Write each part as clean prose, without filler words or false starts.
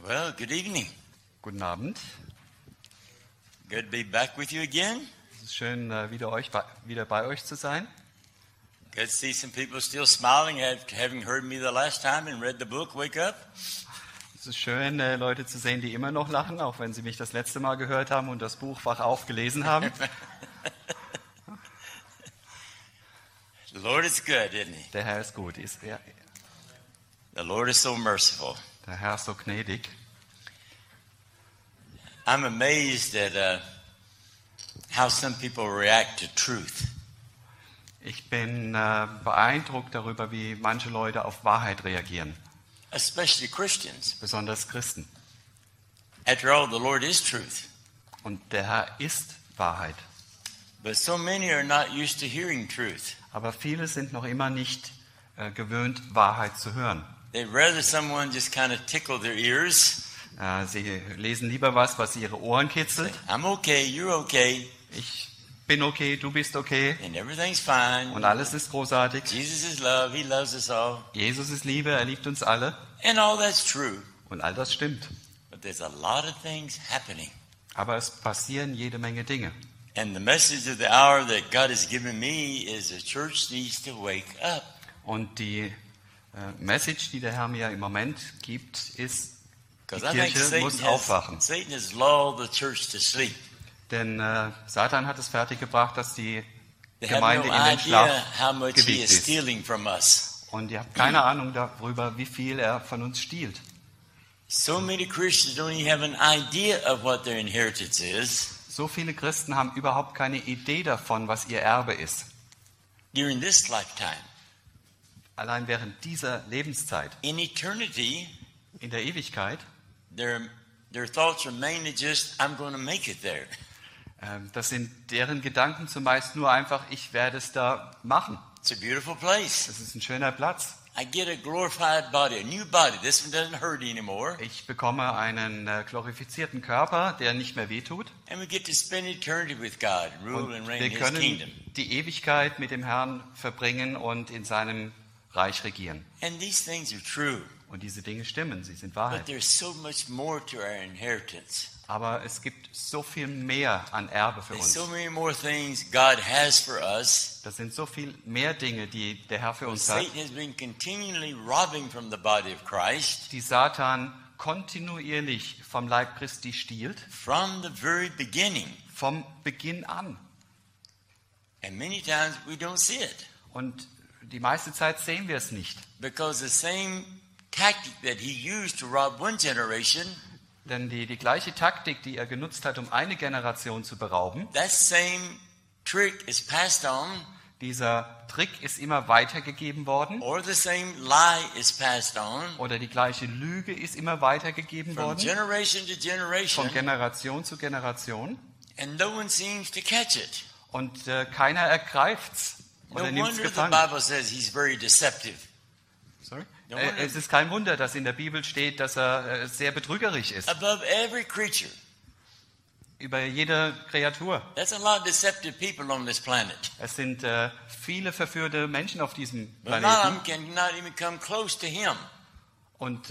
Well, good evening. Guten Abend. Good to be back with you again. Es ist schön, wieder bei euch zu sein. Good to see some people still smiling, having heard me the last time and read the book, Wake Up. Es ist schön, Leute zu sehen, die immer noch lachen, auch wenn sie mich das letzte Mal gehört haben und das Buch Wach auf gelesen haben. The Lord is good, isn't he? Der Herr ist gut. The Lord is so merciful. Der Herr ist so gnädig. I'm amazed at how some people react to truth. Ich bin beeindruckt darüber, wie manche Leute auf Wahrheit reagieren, Especially Christians. besonders Christen. After all, the Lord is truth. Und der Herr ist Wahrheit. But so many are not used to hearing truth. Aber viele sind noch immer nicht gewöhnt, Wahrheit zu hören. They'd rather someone just kind of tickle their ears. Sie lesen lieber was ihre Ohren kitzelt. I'm okay, you're okay, Ich bin okay, du bist okay and everything's fine. und alles ist großartig. Jesus is love, he loves us all. Jesus ist Liebe, er liebt uns alle And all that's true. und all das stimmt. But there's a lot of things happening. Aber es passieren jede Menge Dinge. And the message of the hour that God has given me is the church needs to wake up. Und die Message, die der Herr mir im Moment gibt, ist, die Because I think Kirche muss aufwachen. Satan has lulled the church to sleep. Denn Satan hat es fertiggebracht, dass die They have Gemeinde no in den idea Schlaf how much he gewiegt is ist. stealing from us. Und ihr habt keine Ahnung darüber, wie viel er von uns stiehlt. So many Christians don't even have an idea of what their inheritance is. So viele Christen haben überhaupt keine Idee davon, was ihr Erbe ist. During this lifetime. Allein während dieser Lebenszeit, In eternity, in der Ewigkeit, their thoughts are mainly just, I'm going to make it there. das sind deren Gedanken zumeist nur einfach, ich werde es da machen. It's a beautiful place. Es ist ein schöner Platz. I get a glorified body, a new body. This one doesn't hurt anymore. Ich bekomme einen glorifizierten Körper, der nicht mehr wehtut. And we get to spend eternity with God, rule Und and reign wir in His können kingdom. die Ewigkeit mit dem Herrn verbringen und in seinem Reich regieren. And these things are true. Und diese Dinge stimmen, sie sind But Wahrheit. there's so much more to our inheritance. Aber es gibt so viel mehr an Erbe für There's uns. so many more things God has for us. Das sind so viel mehr Dinge, die der Herr für But uns hat, Satan has been continually robbing from the body of Christ die Satan kontinuierlich vom Leib Christi stiehlt, from the very beginning. vom Beginn an. And many times we don't see it. Und die meiste Zeit sehen wir es nicht. Because the same tactic that he used to rob one generation, Denn die gleiche Taktik, die er genutzt hat, um eine Generation zu berauben, that same trick is passed on, dieser Trick ist immer weitergegeben worden or the same lie is passed on oder die gleiche Lüge ist immer weitergegeben from worden, generation to generation, von Generation zu Generation. and no one seems to catch it. Und keiner ergreift's No oder nimmt's wonder the gefangen. Bible says he's very deceptive. Sorry? No wonder- Es ist kein Wunder, dass in der Bibel steht, dass er sehr betrügerisch ist Above every creature. über jede Kreatur. That's a lot of deceptive people on this planet. Es sind viele verführte Menschen auf diesem But none of Planeten them cannot even come close to him. und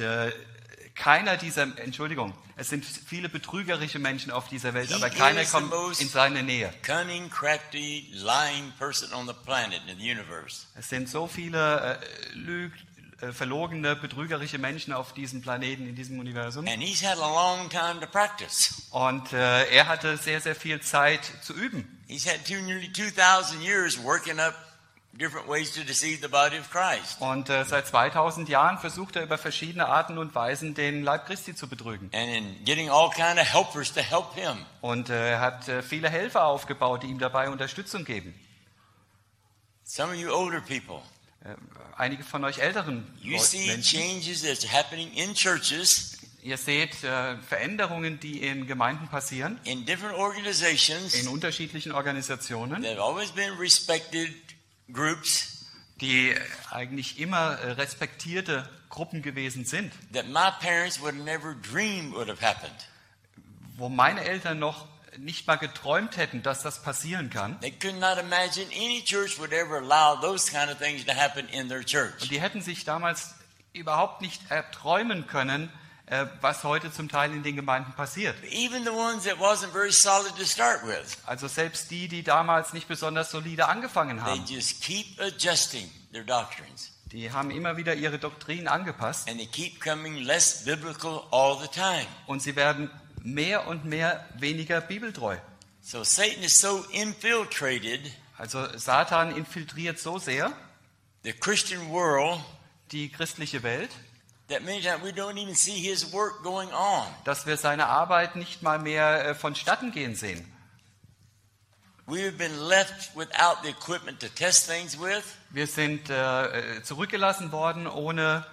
es sind viele betrügerische Menschen auf dieser Welt, He aber keiner is the kommt most- in seine Nähe. Cunning, crafty, lying person on the planet in the universe. Es sind so viele verlogene, betrügerische Menschen auf diesem Planeten, in diesem Universum. And he's had a long time to practice. Und er hatte sehr, sehr viel Zeit zu üben. He's had nearly 2,000 years working up different ways to deceive the body of Christ. Und seit 2000 Jahren versucht er über verschiedene Arten und Weisen, den Leib Christi zu betrügen. And in getting all kind of helpers to help him. Und er hat viele Helfer aufgebaut, die ihm dabei Unterstützung geben. Some of you older people, Einige von euch älteren you see Menschen, changes that's happening in churches, ihr seht Veränderungen, die in Gemeinden passieren, in different organizations in unterschiedlichen Organisationen, that have always been respected groups die eigentlich immer respektierte Gruppen gewesen sind, that my parents would have never dreamed would have happened. wo meine Eltern noch nicht mal geträumt hätten, dass das passieren kann. They could not imagine any church would ever allow those kind of things to happen in their Und church. die hätten sich damals überhaupt nicht erträumen können, was heute zum Teil in den Gemeinden passiert. Even the ones that wasn't very solid to start with, Also selbst die damals nicht besonders solide angefangen they haben, just keep adjusting their doctrines. die haben immer wieder ihre Doktrin angepasst And they keep coming less biblical all the time. und sie werden mehr und mehr weniger bibeltreu. So Satan is so infiltrated Also Satan infiltriert so sehr the Christian world die christliche Welt, that many times we don't even see his work going on. dass wir seine Arbeit nicht mal mehr vonstatten gehen sehen. We have been left without the equipment to test things with. Wir sind zurückgelassen worden, ohne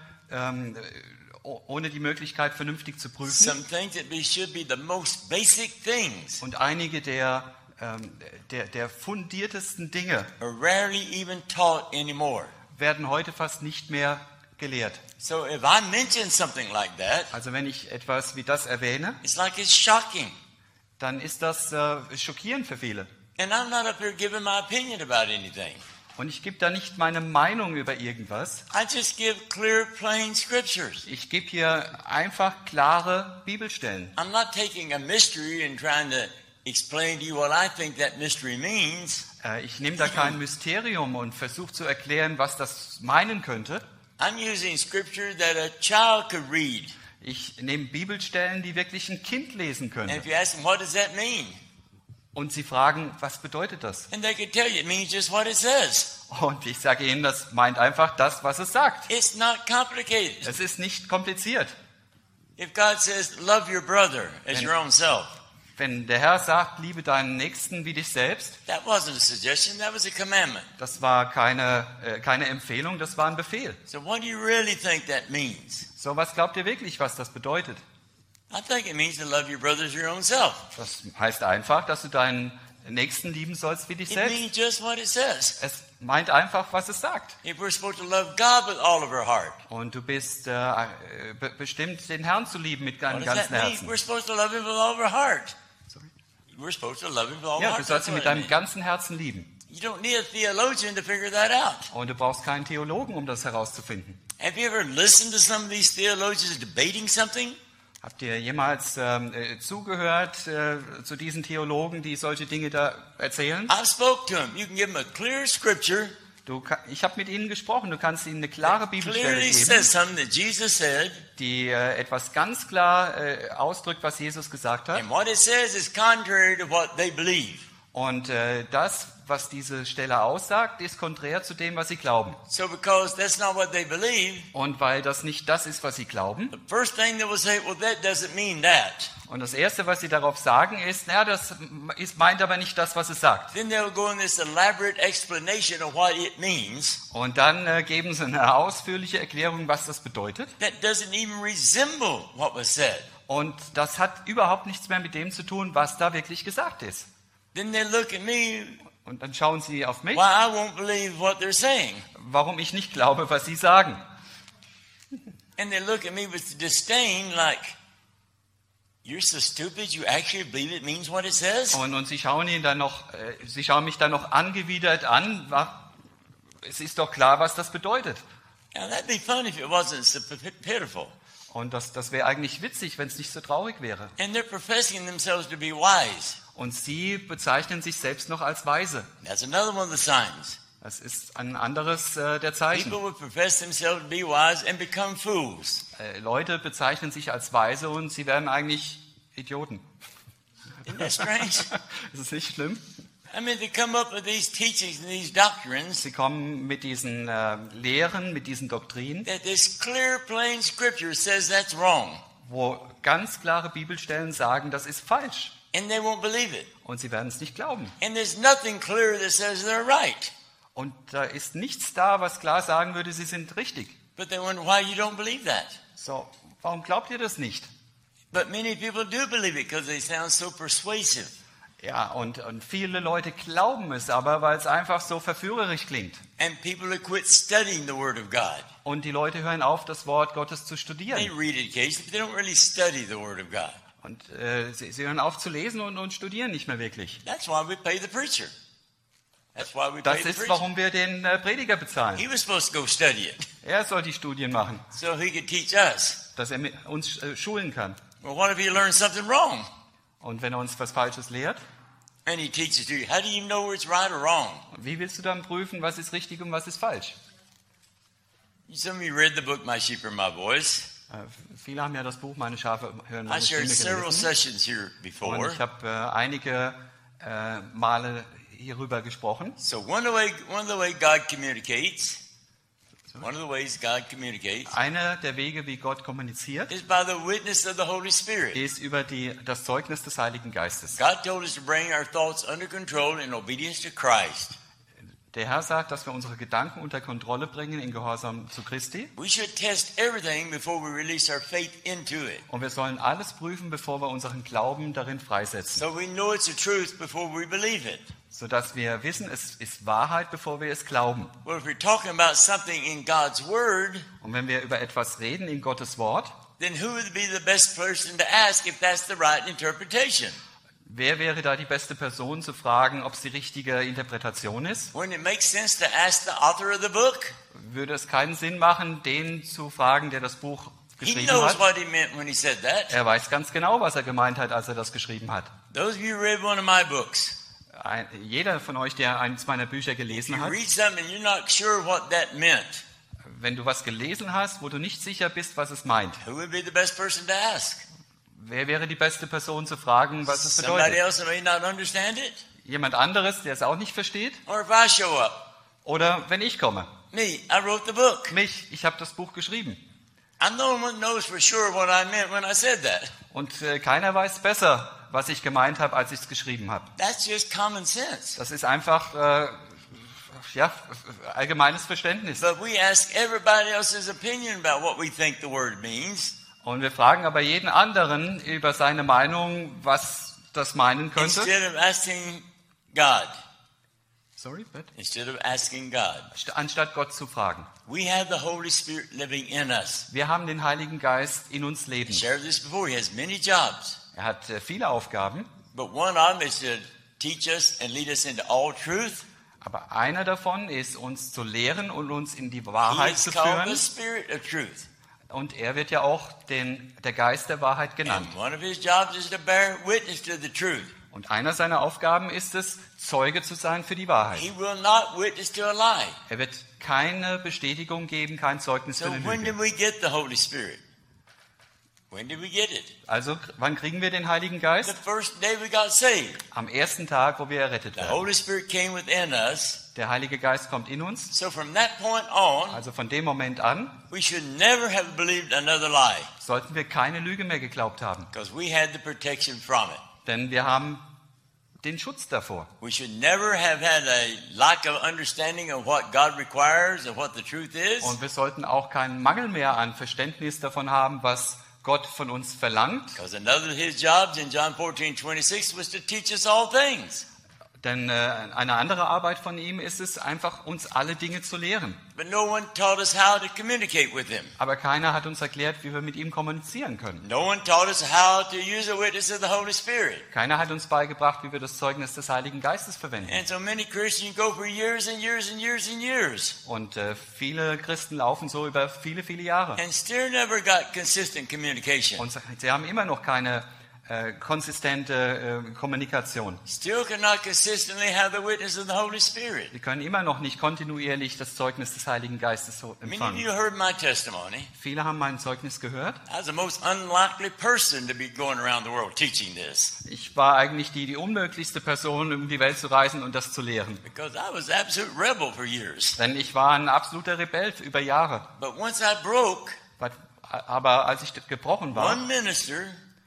die Möglichkeit, vernünftig zu prüfen. Some things that should be the most basic things Und einige der fundiertesten Dinge are rarely even taught anymore. werden heute fast nicht mehr gelehrt. So if I mention something like that, Also wenn ich etwas wie das erwähne, it's like it's shocking. dann ist das schockierend für viele. And I'm not up here giving my opinion about anything. Und ich gebe da nicht meine Meinung über irgendwas. I just give clear, plain scriptures. Ich gebe hier einfach klare Bibelstellen. I'm not taking a mystery and trying to explain to you what I think that mystery means. Ich nehme da kein Mysterium und versuche zu erklären, was das meinen könnte. I'm using scripture that a child could read. Ich nehme Bibelstellen, die wirklich ein Kind lesen And könnte. if you ask them, what does that mean? Und sie fragen, was bedeutet das? And they could tell you it means just what it says. Und ich sage ihnen, das meint einfach das, was es sagt. It's not complicated. Es ist nicht kompliziert. If God says, love your brother as your own self, Wenn der Herr sagt, liebe deinen Nächsten wie dich selbst, that wasn't a suggestion, that was a commandment. das war keine Empfehlung, das war ein Befehl. So what do you really think that means? So, was glaubt ihr wirklich, was das bedeutet? I think it means to love your brother as your own self. Das heißt einfach, dass du deinen Nächsten lieben sollst wie dich It selbst. means just what it says. Es meint einfach, was es sagt. If we're supposed to love God with all of our heart, Und du bist bestimmt, den Herrn zu lieben mit what deinem does that ganzen mean? Herzen. We're supposed to love Him with all of our heart. We're supposed to love Him with all of our Ja, du heart. sollst That's ihn what mit it deinem means. ganzen Herzen lieben. You don't need a theologian to figure that out. Und du brauchst keinen Theologen, um das herauszufinden. Have you ever listened to some of these theologians debating something? Habt ihr jemals zugehört zu diesen Theologen, die solche Dinge da erzählen? I've spoke to them. You can give them a clear scripture. Ich habe mit ihnen gesprochen. Du kannst ihnen eine klare Bibelstelle Clearly geben, says something that Jesus said, die etwas ganz klar ausdrückt, was Jesus gesagt hat. and what it says is contrary to what they believe. Und das, was diese Stelle aussagt, ist konträr zu dem, was sie glauben. So because that's not what they believe, Und weil das nicht das ist, was sie glauben, the first thing they will say, well, that doesn't mean that. und das Erste, was sie darauf sagen, ist, naja, meint aber nicht das, was es sagt. Then they'll go in this elaborate explanation of what it means Und dann geben sie eine ausführliche Erklärung, was das bedeutet. that doesn't even resemble what was said. Und das hat überhaupt nichts mehr mit dem zu tun, was da wirklich gesagt ist. Then they look at me Und dann schauen sie auf mich, why I won't believe what they're saying. warum ich nicht glaube, was sie sagen. And they look at me with disdain like, you're so stupid, you actually believe it means what it says? Und sie schauen sie schauen mich dann noch angewidert an. Es ist doch klar, was das bedeutet. Now that'd be fun if it wasn't so pitiful. Und das wäre eigentlich witzig, wenn es nicht so traurig wäre. And they're professing themselves to be wise. Und sie bezeichnen sich selbst noch als weise. That's another one of the signs. Das ist ein anderes der Zeichen. People would profess themselves to be wise and become fools. Leute bezeichnen sich als weise und sie werden eigentlich Idioten. Isn't that strange? Ist es nicht schlimm? I mean, they come up with these teachings and these doctrines Sie kommen mit diesen Lehren, mit diesen Doktrinen, that this clear, plain scripture says that's wrong. wo ganz klare Bibelstellen sagen, das ist falsch. And they won't believe it. Und sie werden es nicht glauben. And there's nothing clear that says they're right. Und da ist nichts da, was klar sagen würde, sie sind richtig. But they wonder why you don't believe that. So, warum glaubt ihr das nicht? But many people do believe it because they sound so persuasive. Ja, und viele Leute glauben es aber, weil es einfach so verführerisch klingt. And people have quit studying the Word of God. Und die Leute hören auf, das Wort Gottes zu They studieren. read it occasionally, but they don't really study the Word of God. Und sie hören auf zu lesen und studieren nicht mehr wirklich. That's why we pay the preacher. That's why we pay Das the ist, preacher. warum wir den Prediger bezahlen. He was supposed to go study it Er soll die Studien machen, so he could teach us. dass er uns schulen kann. Well, what if he learns something wrong? Und wenn er uns was Falsches lehrt, And he teaches you. How do you know where it's right or wrong? wie willst du dann prüfen, was ist richtig und was ist falsch? Some of you read the book My Sheep Are My Voice. Viele haben ja das Buch Meine Schafe hören I meine Stimme shared several gelesen. sessions here Und before. ich habe einige Male hierüber gesprochen. So one of the way God communicates, one of the ways God communicates Einer der Wege, wie Gott kommuniziert, is by the witness of the Holy Spirit. ist über das Zeugnis des Heiligen Geistes. God told us to bring our thoughts under control in obedience to Christ. Der Herr sagt, dass wir unsere Gedanken unter Kontrolle bringen in Gehorsam zu Christi. We should test everything before we release our faith into it. Und wir sollen alles prüfen, bevor wir unseren Glauben darin freisetzen. So we know it's the truth before we believe it. Sodass wir wissen, es ist Wahrheit, bevor wir es glauben. Well, if we're talking about something in God's Word, Und wenn wir über etwas reden in Gottes Wort, then who would be the best person to ask if that's the right interpretation? wer wäre da die beste Person zu fragen, ob es die richtige Interpretation ist? Wouldn't it make sense to ask the author of the book? Würde es keinen Sinn machen, den zu fragen, der das Buch He geschrieben knows hat? what he meant when he said that. Er weiß ganz genau, was er gemeint hat, als er das geschrieben hat. Those of you who read one of my books, Jeder von euch, der eines meiner Bücher if gelesen you hat, read something and you're not sure what that meant, wenn du was gelesen hast, wo du nicht sicher bist, was es meint, who would be the best person to ask? wer wäre die beste Person zu fragen, was es Somebody bedeutet? else that may not understand it? Jemand anderes, der es auch nicht versteht? Or if I show up? Oder wenn ich komme? Me, I wrote the book. Ich habe das Buch geschrieben. I'm the only one that knows for sure what I meant when I said that. Und keiner weiß besser, was ich gemeint habe, als ich es geschrieben habe. That's just common sense. Das ist einfach allgemeines Verständnis. But we ask everybody else's opinion about what we think the word means, Und wir fragen aber jeden anderen über seine Meinung, was das meinen könnte. instead of asking God. Sorry, but? Instead of asking God. Anstatt Gott zu fragen. We have the Holy Spirit living in us. Wir haben den Heiligen Geist in uns I leben. shared this before. He has many jobs. Er hat viele Aufgaben, But one of them is to teach us and lead us into all truth. aber einer davon ist, uns zu lehren und uns in die He Wahrheit is zu called führen. the Spirit of truth. Und er wird ja auch der Geist der Wahrheit genannt. And one of his jobs is to bear witness to the truth. Und einer seiner Aufgaben ist es, Zeuge zu sein für die Wahrheit. He will not witness to a lie. Er wird keine Bestätigung geben, kein Zeugnis So für eine when Lüge. did we get the Holy Spirit? When did we get it? Also, wann kriegen wir den Heiligen The Geist? first day we got saved. Am ersten Tag, wo wir errettet The werden. Holy Spirit came within us. Der Heilige Geist kommt in uns. So from that point on, Also von dem Moment an we should never have believed another lie sollten wir keine Lüge mehr geglaubt haben. because we had the protection from it. Denn wir haben den Schutz davor. We should never have had a lack of understanding of what God requires and what the truth is. Und wir sollten auch keinen Mangel mehr an Verständnis davon haben, was Gott von uns verlangt. Because another of his jobs in John 14:26 was to teach us all things. Denn eine andere Arbeit von ihm ist es, einfach uns alle Dinge zu lehren. But no one taught us how to communicate with him. Aber keiner hat uns erklärt, wie wir mit ihm kommunizieren können. No one taught us how to use the witness of the Holy Spirit. Keiner hat uns beigebracht, wie wir das Zeugnis des Heiligen Geistes verwenden. And so many Christians go for years and years and years and years Und viele Christen laufen so über viele, viele Jahre. and still never got consistent communication. Und sie haben immer noch keine konsistente Kommunikation. Still cannot consistently have the witness of the Holy Spirit. Sie können immer noch nicht kontinuierlich das Zeugnis des Heiligen Geistes so Many of empfangen. you heard my testimony. Viele haben mein Zeugnis gehört. I was the most unlikely person to be going around the world teaching this Ich war eigentlich die unmöglichste Person, um die Welt zu reisen und das zu lehren. because I was an absolute rebel for years. Denn ich war ein absoluter Rebell über Jahre. But once I broke, Aber als ich gebrochen war, one minister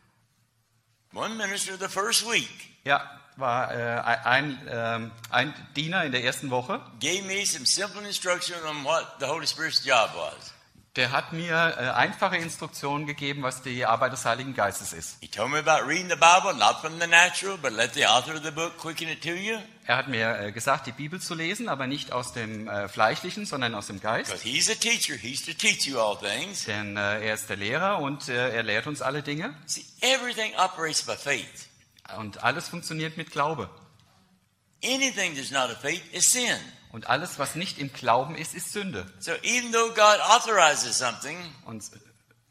the first week ja, war ein Diener in der ersten Woche, gave me some simple instruction on what the Holy Spirit's job was. der hat mir einfache Instruktionen gegeben, was die Arbeit des Heiligen Geistes ist. He told me about reading the Bible, not from the natural, but let the author of the book quicken it to you. Er hat mir gesagt, die Bibel zu lesen, aber nicht aus dem Fleischlichen, sondern aus dem Geist. Because he's a teacher, he's to teach you all things. Denn er ist der Lehrer und er lehrt uns alle Dinge. See, everything operates by faith. Und alles funktioniert mit Glaube. Anything that's not of faith is sin. Und alles, was nicht im Glauben ist, ist Sünde. So even though God authorizes something, Und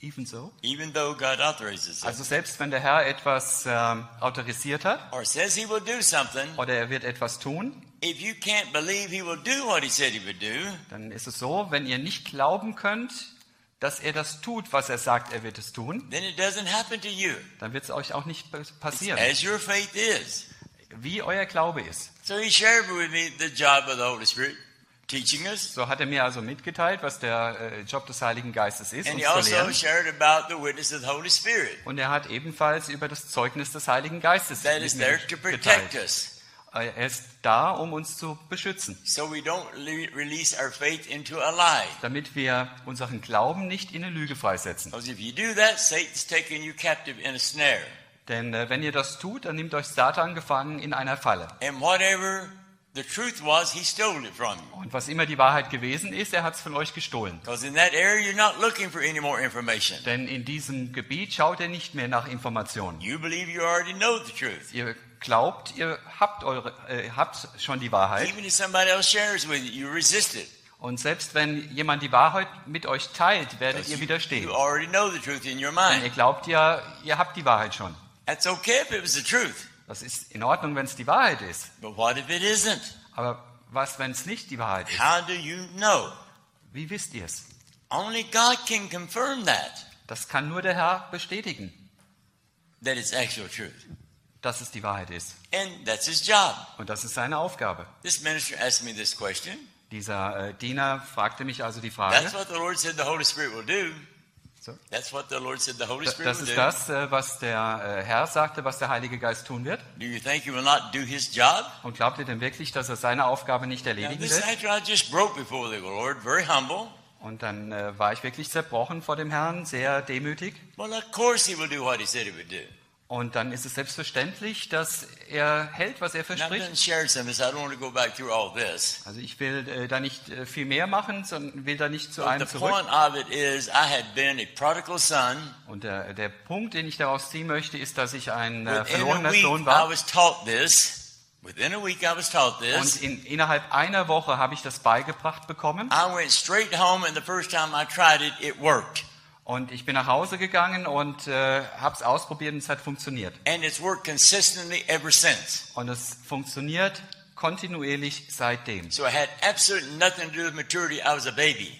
Even so. even though God authorizes it. Also selbst wenn der Herr etwas autorisiert hat Or says he will do something, oder er wird etwas tun, if you can't believe he will do what he said he would do, dann ist es so, wenn ihr nicht glauben könnt, dass er das tut, was er sagt, er wird es tun, then it doesn't happen to you. dann wird es euch auch nicht passieren, As your faith is. wie euer Glaube ist. So he shared with me the job of the Holy Spirit, teaching us. So hat er mir also mitgeteilt, was der Job des Heiligen Geistes ist, And uns he zu also lehren. shared about the witness of the Holy Spirit. Und er hat ebenfalls über das Zeugnis des Heiligen Geistes That mit is mir there to protect geteilt. us. Er ist da, um uns zu beschützen, So we don't release our faith into a lie. damit wir unseren Glauben nicht in eine Lüge freisetzen. Because if you do that, Satan's taking you captive in a snare. Denn wenn ihr das tut, dann nimmt euch Satan gefangen in einer Falle. And whatever the truth was, he stole it from you. Und was immer die Wahrheit gewesen ist, er hat es von euch gestohlen. Because in that area, you're not looking for any more information. Denn in diesem Gebiet schaut ihr nicht mehr nach Informationen. You believe you already know the truth. Ihr glaubt, ihr habt schon die Wahrheit. Even if somebody else shares with you, you resist it. Und selbst wenn jemand die Wahrheit mit euch teilt, werdet ihr widerstehen. You already know the truth in your Denn ihr mind. glaubt ja, ihr habt die Wahrheit schon. That's okay if it was the truth. Das ist in Ordnung, wenn es die Wahrheit ist. But what if it isn't? Aber was, wenn es nicht die Wahrheit ist? How do you know? Wie wisst ihr es? Only God can confirm that Das kann nur der Herr bestätigen, it's actual truth. dass es die Wahrheit ist. And that's his job. Und das ist seine Aufgabe. This minister asked me this question. Dieser Diener fragte mich also die Frage. That's what the Lord said the Holy Spirit will do. So. That's what the Lord said the Holy Spirit Das will ist do. das, was der Herr sagte, was der Heilige Geist tun wird. Do you think he will not do his job? Und glaubt ihr denn wirklich, dass er seine Aufgabe nicht Now, erledigen this wird? after I just broke before the Lord, very humble. Und dann war ich wirklich zerbrochen vor dem Herrn, sehr demütig. Well, of course he will do what he said he would do. Und dann ist es selbstverständlich, dass er hält, was er Now, I've verspricht. done shared some of this. I don't want to go back through all this. Also ich will da nicht viel mehr machen, sondern will da nicht zu But einem the zurück. point of it is, I had been a prodigal son. Und der Punkt, den ich daraus ziehen möchte, ist, dass ich ein Within a verlorener week, Sohn I war. was taught this. Within a week, I was taught this. Und innerhalb einer Woche habe ich das beigebracht bekommen. I went straight home, and the first time I tried it, it worked. Und ich bin nach Hause gegangen und habe es ausprobiert und es hat funktioniert. And it's worked consistently ever since. Und es funktioniert kontinuierlich seitdem. So it had absolutely nothing to do with maturity. I was a baby.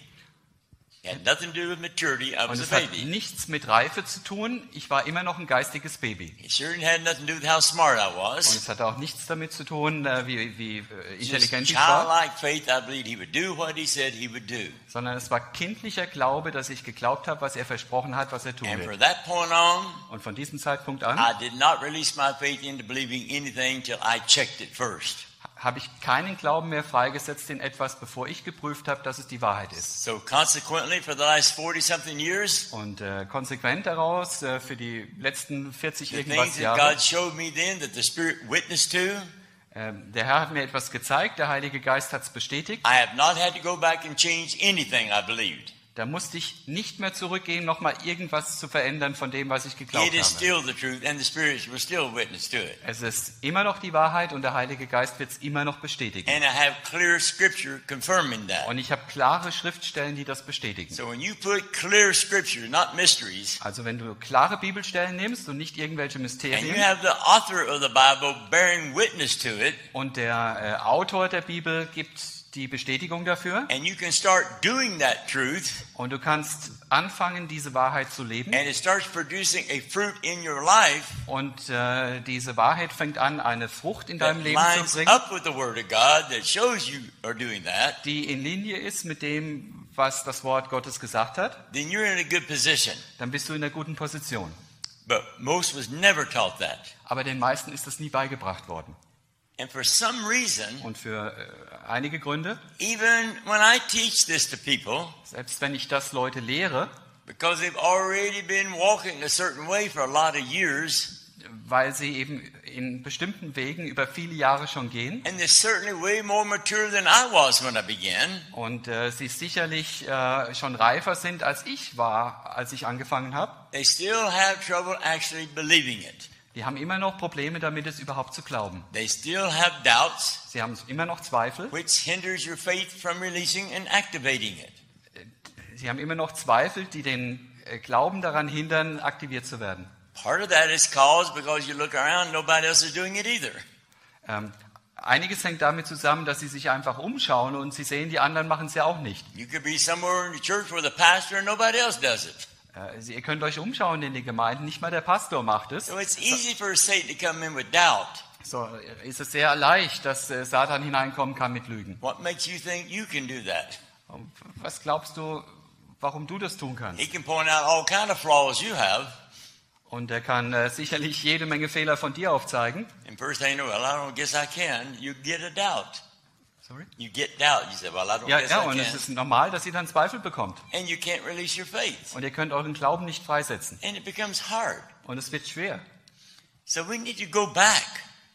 It had nothing to do with maturity. I Und was a es hat baby. nichts mit Reife zu tun. Ich war immer noch ein geistiges Baby. It sure had nothing to do with how smart I Und was. es hatte auch nichts damit zu tun, wie Just intelligent ich war, childlike faith. I believed he would do what he said he would do. sondern es war kindlicher Glaube, dass ich geglaubt habe, was er versprochen hat, was er tun And from wird. that point on, Und von diesem Zeitpunkt an I did not release my faith into believing anything till I checked it first. habe ich keinen Glauben mehr freigesetzt in etwas, bevor ich geprüft habe, dass es die Wahrheit ist. So consequently, for the last 40-something years, Und konsequent daraus, für die letzten 40 the irgendwas things that Jahre, God showed me then that the Spirit witnessed to, der Herr hat mir etwas gezeigt, der Heilige Geist hat es bestätigt. I have not had to go back and change anything I believed. Da musste ich nicht mehr zurückgehen, nochmal irgendwas zu verändern von dem, was ich geglaubt It is habe. still the truth, and the Spirit will still witness to it. Es ist immer noch die Wahrheit und der Heilige Geist wird es immer noch bestätigen. And I have clear Scripture confirming that. Und ich habe klare Schriftstellen, die das bestätigen. So when you put clear Scripture, not mysteries, Also wenn du klare Bibelstellen nimmst und nicht irgendwelche and you Mysterien have the author of the Bible bearing witness to it, und der Autor der Bibel gibt die Bestätigung dafür and you can start doing that truth, und du kannst anfangen, diese Wahrheit zu leben and it starts producing a fruit in your life und diese Wahrheit fängt an, eine Frucht in that deinem Leben lines zu bringen, up with the Word of God that shows you are doing that, die in Linie ist mit dem, was das Wort Gottes gesagt hat, then you're in a good position. dann bist du in einer guten Position. But most was never taught that. Aber den meisten ist das nie beigebracht worden. And for some reason, Und für einige Gründe, even when I teach this to people, selbst wenn ich das Leute lehre, because they've already been walking a certain way for a lot of years, weil sie eben in bestimmten Wegen über viele Jahre schon gehen and they're certainly way more mature than I was when I began, und sie sicherlich schon reifer sind, als ich war, als ich angefangen habe, they still have trouble actually believing it. die haben immer noch Probleme damit, es überhaupt zu glauben. They still have doubts, Sie haben immer noch Zweifel. which hinders your faith from releasing and activating it. Sie haben immer noch Zweifel, die den Glauben daran hindern, aktiviert zu werden. Part of that is caused because you look around, nobody else is doing it either. Einiges hängt damit zusammen, dass sie sich einfach umschauen und sie sehen, die anderen machen es ja auch nicht. You could be somewhere in the church with a pastor and nobody else does it. Ihr könnt euch umschauen in den Gemeinden, nicht mal der Pastor macht es. So it's easy for Satan to come in with doubt. So ist es sehr leicht, dass Satan hineinkommen kann mit Lügen. What makes you think you can do that? Und was glaubst du, warum du das tun kannst? He can point out all kind of flaws you have. Und er kann sicherlich jede Menge Fehler von dir aufzeigen. And first thing you know, well, I don't guess I can. You get a doubt. Sorry? You get doubt. You say, well, I don't Ja, guess ja, I und es can. ist normal, dass ihr dann Zweifel bekommt. And you can't release your faith. Und ihr könnt euren Glauben nicht freisetzen. And it becomes hard. Und es wird schwer. So we need to go back.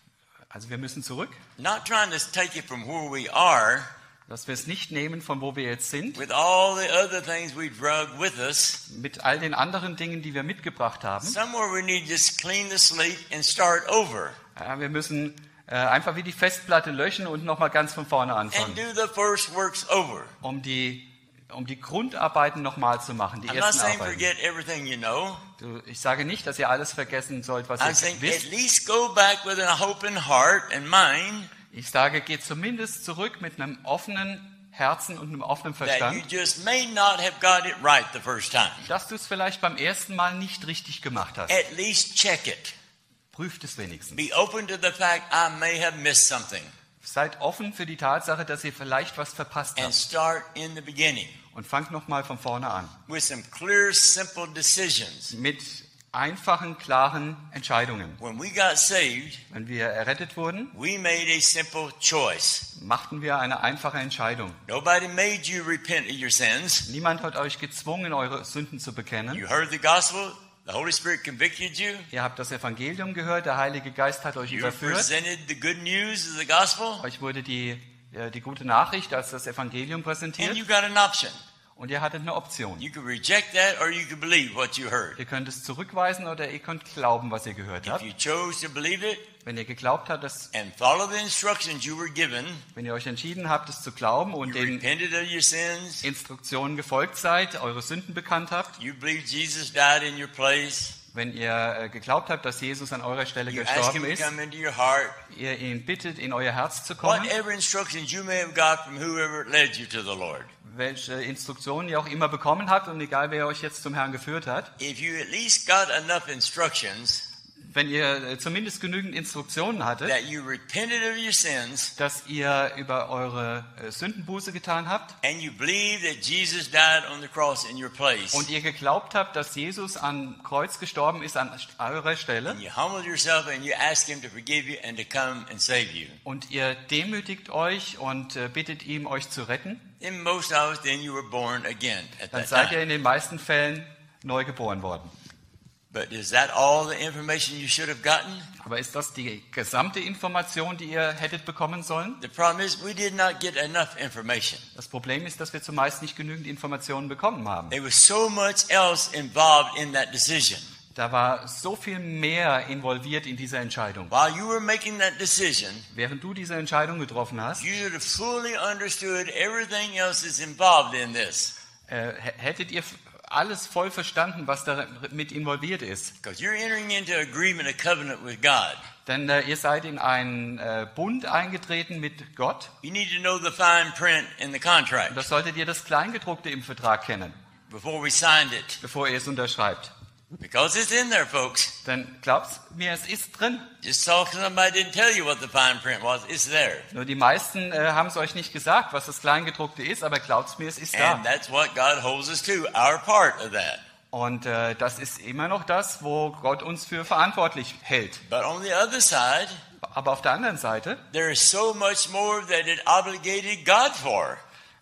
Also wir müssen zurück, Not trying to take it from where we are dass wir es nicht nehmen, von wo wir jetzt sind, with all the other things we drug with us. mit all den anderen Dingen, die wir mitgebracht haben. Somewhere we need to just clean the slate and start over. Ja, wir müssen einfach wie die Festplatte löschen und nochmal ganz von vorne And anfangen, do the first works over. um die Grundarbeiten nochmal zu machen, die I'm not ersten saying Arbeiten. forget everything you know. Ich sage nicht, dass ihr alles vergessen sollt, was I'm ihr saying wisst. at least go back with an open heart and mind Ich sage, geht zumindest zurück mit einem offenen Herzen und einem offenen that you Verstand, just may not have got it right the first time. dass du es vielleicht beim ersten Mal nicht richtig gemacht hast. At least check it. Prüft es wenigstens. Be open to the fact I may have missed something. Seid offen für die Tatsache, dass ihr vielleicht was verpasst And habt. start in the beginning Und fangt nochmal von vorne an. with some clear, simple decisions. Mit einfachen, klaren Entscheidungen. When we got saved, Wenn wir errettet wurden, we made a simple choice. machten wir eine einfache Entscheidung. Nobody made you repent of your sins. Niemand hat euch gezwungen, eure Sünden zu bekennen. You heard the gospel. The Holy Spirit convicted you. Ihr habt das Evangelium gehört, der Heilige Geist hat euch You überführt. presented the good news of the gospel. Euch wurde die gute Nachricht als das Evangelium And präsentiert you got an option. und ihr hattet eine Option. You could reject that or you could believe what you heard. Ihr könnt es zurückweisen oder ihr könnt glauben, was ihr gehört If habt. you chose to believe it Wenn ihr geglaubt habt, and follow the instructions you were given, wenn ihr euch entschieden habt, es zu glauben und you den repented of your sins, Instruktionen gefolgt seid, eure Sünden bekannt habt, you believed Jesus died in your place, wenn ihr geglaubt habt, dass Jesus an eurer Stelle you asked gestorben him to ist, come into your heart, ihr ihn bittet, in euer Herz zu kommen, whatever instructions you may have got from whoever led you to the Lord. welche Instruktionen ihr auch immer bekommen habt und egal wer euch jetzt zum Herrn geführt hat, If you at least got enough instructions wenn ihr zumindest genügend Instruktionen hattet, that you repented of your sins dass ihr über eure Sündenbuße getan habt and you believe that Jesus died on the cross in your place, und ihr geglaubt habt, dass Jesus am Kreuz gestorben ist an eurer Stelle and you humbled yourself and you ask him to forgive you and to come and save you, und ihr demütigt euch und bittet ihm, euch zu retten, in most of us, then you were born again at dann that seid ihr time. in den meisten Fällen neu geboren worden. But is that all the information you should have gotten? Aber ist das die gesamte Information, die ihr hättet bekommen sollen? The problem is we did not get enough information. Das Problem ist, dass wir zumeist nicht genügend Informationen bekommen haben. There was so much else involved in that decision. Da war so viel mehr involviert in dieser Entscheidung. While you were making that decision, Während du diese Entscheidung getroffen hast, you should have fully understood everything else is involved in this. hättet ihr alles voll verstanden, was damit involviert ist. Because you're entering into agreement, a covenant with God. Denn ihr seid in einen Bund eingetreten mit Gott. You need to know the fine print in the contract Und das solltet ihr das Kleingedruckte im Vertrag kennen, before we signed it. bevor ihr es unterschreibt. Because it's in there, folks. Denn glaubt mir, es ist drin. Just talk to somebody didn't tell you what the fine print was. It's there. Nur die meisten haben es euch nicht gesagt, was das Kleingedruckte ist, aber glaubt mir, es ist da. And that's what God holds us to, our part of that. Und das ist immer noch das, wo Gott uns für verantwortlich hält. But on the other side, Aber auf der anderen Seite, there is so much more that it obligated God for.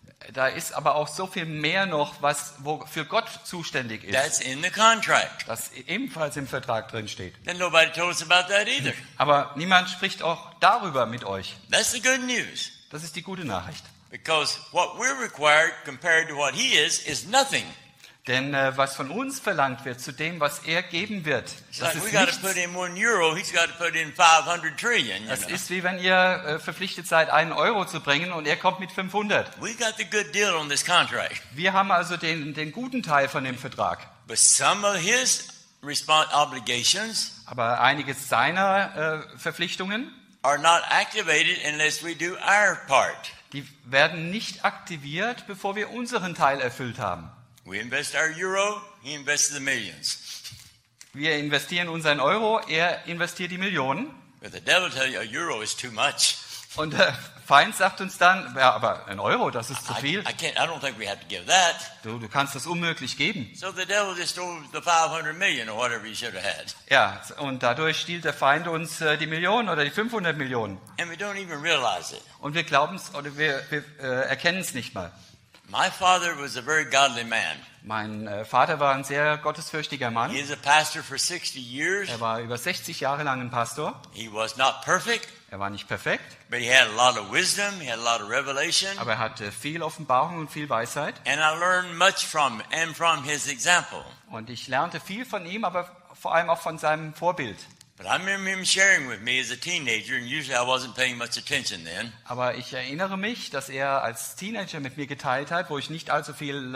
da ist aber auch so viel mehr noch, wo für Gott zuständig ist, That's in the contract. das ebenfalls im Vertrag drin steht. And nobody told us about that either. Aber niemand spricht auch darüber mit euch. That's the good news. Das ist die gute Nachricht. Because what we're required compared to what he is nothing. Denn was von uns verlangt wird, zu dem, was er geben wird, It's das like we ist got to nichts. put in €1, he's got to put in 500 trillion. You Das know? ist wie wenn ihr verpflichtet seid, 1 Euro zu bringen und er kommt mit 500. We got the good deal on this contract. Wir haben also den guten Teil von dem Vertrag. But some of his obligations Aber einige seiner Verpflichtungen, are not activated unless we do our part. die werden nicht aktiviert, bevor wir unseren Teil erfüllt haben. We invest our euro, he invests the millions. Wir investieren unseren Euro, er investiert die Millionen. But the devil tell you a euro is too much. Und der Feind sagt uns dann, ja, aber 1 Euro, das ist zu viel. I don't think we have to give that. Du kannst das unmöglich geben. So the devil just stole the 500 million or whatever he should have had. Ja, und dadurch stiehlt der Feind uns die Millionen oder die 500 Millionen. And we don't even realize it. Und wir glauben es oder wir erkennen es nicht mal. My father was a very godly man. Mein Vater war ein sehr gottesfürchtiger Mann. He was a pastor for 60 years. Er war über 60 Jahre lang ein Pastor. He was not perfect, Er war nicht perfekt, but he had a lot of wisdom. He had a lot of revelation. aber er hatte viel Offenbarung und viel Weisheit. And I learned much from his example. Und ich lernte viel von ihm, aber vor allem auch von seinem Vorbild. But I remember him sharing with me as a teenager, and usually I wasn't paying much attention then. Aber ich erinnere mich, dass er als Teenager mit mir geteilt hat, wo ich nicht allzu viel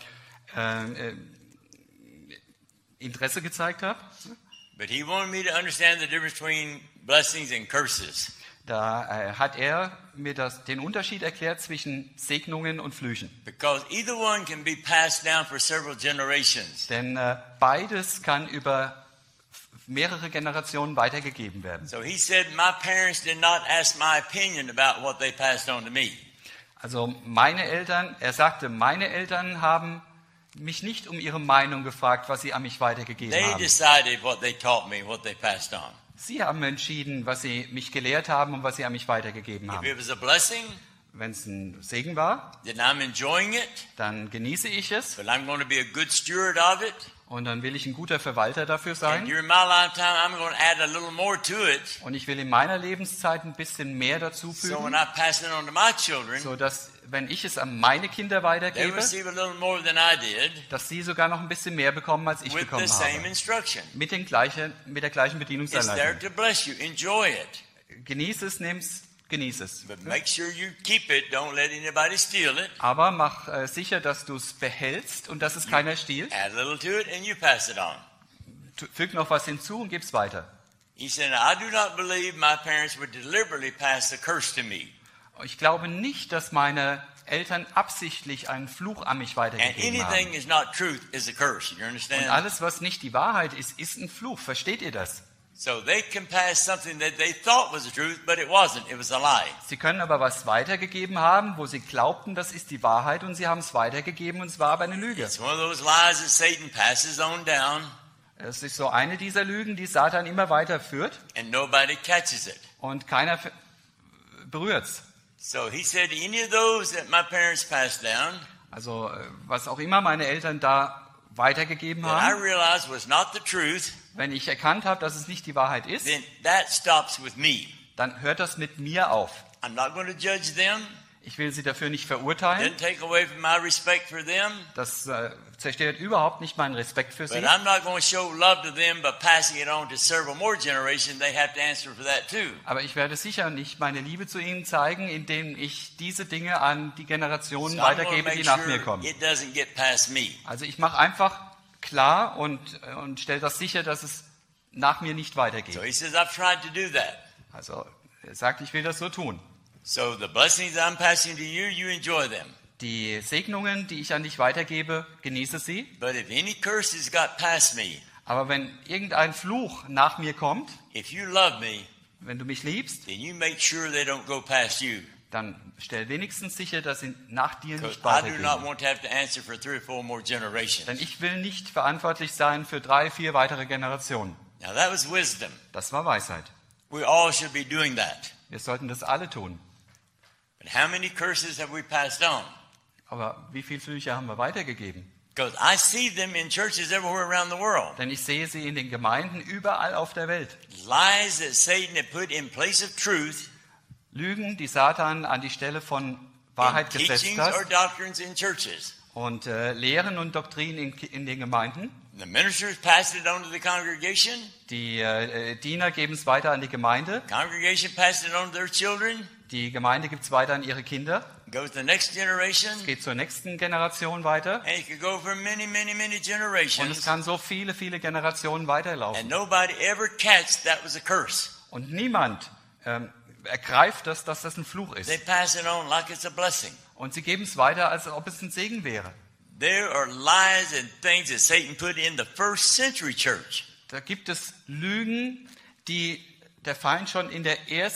Interesse gezeigt habe. But he wanted me to understand the difference between blessings and curses. Da hat er mir den Unterschied erklärt zwischen Segnungen und Flüchen. Because either one can be passed down for several generations. Denn beides kann über mehrere Generationen weitergegeben werden. So he said, my parents did not ask my opinion about what they passed on to me. Also er sagte, meine Eltern haben mich nicht um ihre Meinung gefragt, was sie an mich weitergegeben They haben. decided what they taught me, what they passed on. Sie haben entschieden, was sie mich gelehrt haben und was sie an mich weitergegeben If haben. it was a blessing, Wenn es ein Segen war, then I'm enjoying it, dann genieße ich es but I'm going to be a good steward of it. und dann will ich ein guter Verwalter dafür And sein. during my lifetime, I'm going to add a little more to it. Und ich will in meiner Lebenszeit ein bisschen mehr dazu So when fügen, I pass it on to my children, so dass, wenn ich es an meine Kinder they weitergebe, receive a little more than I did dass sie sogar noch ein bisschen mehr bekommen, als ich with bekommen the same habe. instruction. Mit der gleichen It's there Bedienungsanleitung. to bless you. Enjoy it. Genieß es, nimm's, genieß es. But make sure you keep it. Don't let anybody steal it. Aber mach sicher, dass du es behältst und dass es keiner stiehlt. Add a little to it and you pass it on. Füg noch was hinzu und gib's weiter. He said, I do not believe my parents would deliberately pass a curse to me. Ich glaube nicht, dass meine Eltern absichtlich einen Fluch an mich And weitergegeben anything haben. is not truth is a curse. You Und understand? alles, was nicht die Wahrheit ist, ist ein Fluch. Versteht ihr das? So they can pass something that they thought was the truth, but it wasn't. It was a lie. Sie können aber was weitergegeben haben, wo sie glaubten, das ist die Wahrheit und sie haben es weitergegeben und es war aber eine Lüge. It's one of those lies that Satan passes on down Es ist so eine dieser Lügen, die Satan immer weiterführt and nobody catches it. und keiner berührt's. So he said, any of those that my parents passed down, Also was auch immer meine Eltern da weitergegeben that I haben, realized was not the truth, wenn ich erkannt habe, dass es nicht die Wahrheit ist, then that stops with me. dann hört das mit mir auf. I'm not going to judge them. Ich will sie dafür nicht verurteilen. Didn't take away from my respect for them. Das zerstört überhaupt nicht meinen Respekt für But sie. I'm not going to show love to them by passing it on to several more generations. They have to answer for that too. Aber ich werde sicher nicht meine Liebe zu ihnen zeigen, indem ich diese Dinge an die Generationen So I'm going to weitergebe, die make nach mir sure kommen. it doesn't get past me. Also ich mache einfach klar und stelle das sicher, dass es nach mir nicht So weitergeht. he says, I've tried to do that. Also er sagt, ich will das so tun. So the blessings I'm passing to you, you enjoy them. Die Segnungen, die ich an dich weitergebe, genieße sie. But if any curses got past me, Aber wenn irgendein Fluch nach mir kommt, if you love me, wenn du mich liebst, then you make sure they don't go past you. dann stell wenigstens sicher, dass sie nach dir Because nicht I do not weitergehen. want to have to answer for 3 or 4 more generations. Denn ich will nicht verantwortlich sein für 3, 4 weitere Generationen. Now that was wisdom. Das war Weisheit. We all should be doing that. Wir sollten das alle tun. But how many curses have we passed on? Aber wie viele Flüche haben wir weitergegeben? Because I see them in churches everywhere around the world. Denn ich sehe sie in den Gemeinden überall auf der Welt. Lies that Satan had put in place of truth Lügen, die Satan an die Stelle von in Wahrheit gesetzt teachings or hat. doctrines in churches. und Lehren und Doktrinen in den Gemeinden. The ministers pass it on to the congregation. Die Diener geben es weiter an die Gemeinde. Congregation passes it on to their children. Die Gemeinde gibt es weiter an ihre Kinder. Goes to the next generation. Es geht zur nächsten Generation weiter. And it could go for many, many, many Und es generations. kann so viele, viele Generationen weiterlaufen. And nobody ever catch that was a curse. Und niemand ergreift das, dass das ein Fluch They ist. pass it on like it's a blessing. Und sie geben es weiter, als ob es ein Segen wäre. There are lies and things that Satan put in the first century church. Da gibt es Lügen, die der Feind schon in der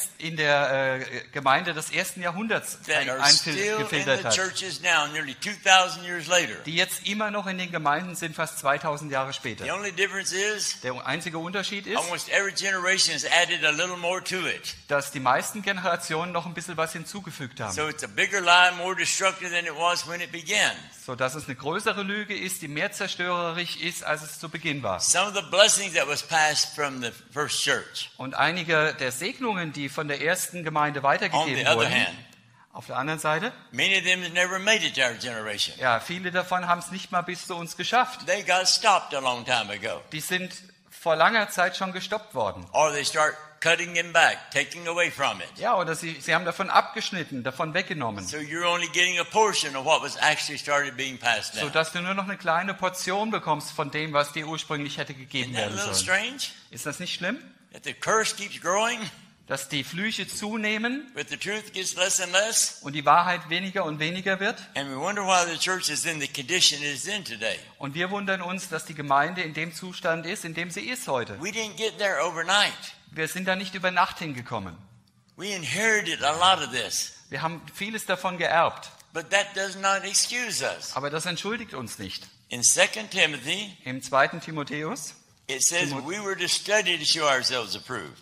Gemeinde des ersten Jahrhunderts That are still in gefiltert the hat. churches now, nearly 2,000 years later. Die jetzt immer noch in den Gemeinden sind, fast 2000 Jahre The später. only difference is Der einzige Unterschied ist, almost every generation has added a little more to it. dass die meisten Generationen noch ein bisschen was hinzugefügt haben. So it's a bigger lie, more destructive than it was when it began. So dass es eine größere Lüge ist, die mehr zerstörerisch ist, als es zu Beginn war. Some of the blessings that was passed from the first church. Und einige der Segnungen, die von der ersten Gemeinde On weitergegeben the other wurden, hand, auf der anderen Seite, many of them never made it to our generation. ja, viele davon haben es nicht mal bis zu uns geschafft. They got stopped a long time ago. Die sind vor langer Zeit schon gestoppt worden. Or they start cutting them back, taking away from it. Ja, oder sie haben davon abgeschnitten, davon weggenommen, So you're only getting a portion of what was actually started being passed down. sodass du nur noch eine kleine Portion bekommst von dem, was dir ursprünglich hätte gegeben Isn't that a werden little sollen. strange? Ist das nicht schlimm, That the curse keeps growing, dass die Flüche zunehmen but the truth gets less and less? und die Wahrheit weniger und weniger wird? And we wonder why the church is in the condition it is in today. Und wir wundern uns, dass die Gemeinde in dem Zustand ist, in dem sie ist heute. We didn't get there overnight. Wir sind da nicht über Nacht hingekommen. We inherited a lot of this, Wir haben vieles davon geerbt, but that does not excuse us. aber das entschuldigt uns nicht. In 2 Timothy, Im 2. Timotheus, it says we were to study to show ourselves approved.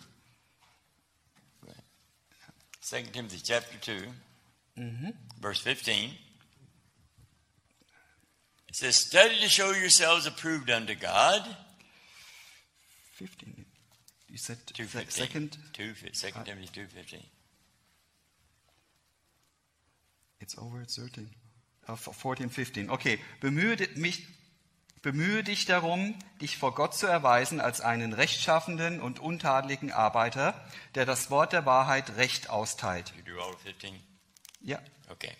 2 Timothy chapter 2, verse 15. It says, study to show yourselves approved unto God. 15. You said 2:15. second. 2 Timothy 2:15. It's over at 13. 14, 15. Okay, bemühe dich darum, dich vor Gott zu erweisen als einen rechtschaffenden und untadeligen Arbeiter, der das Wort der Wahrheit recht austeilt. You do all 15? Ja. Okay.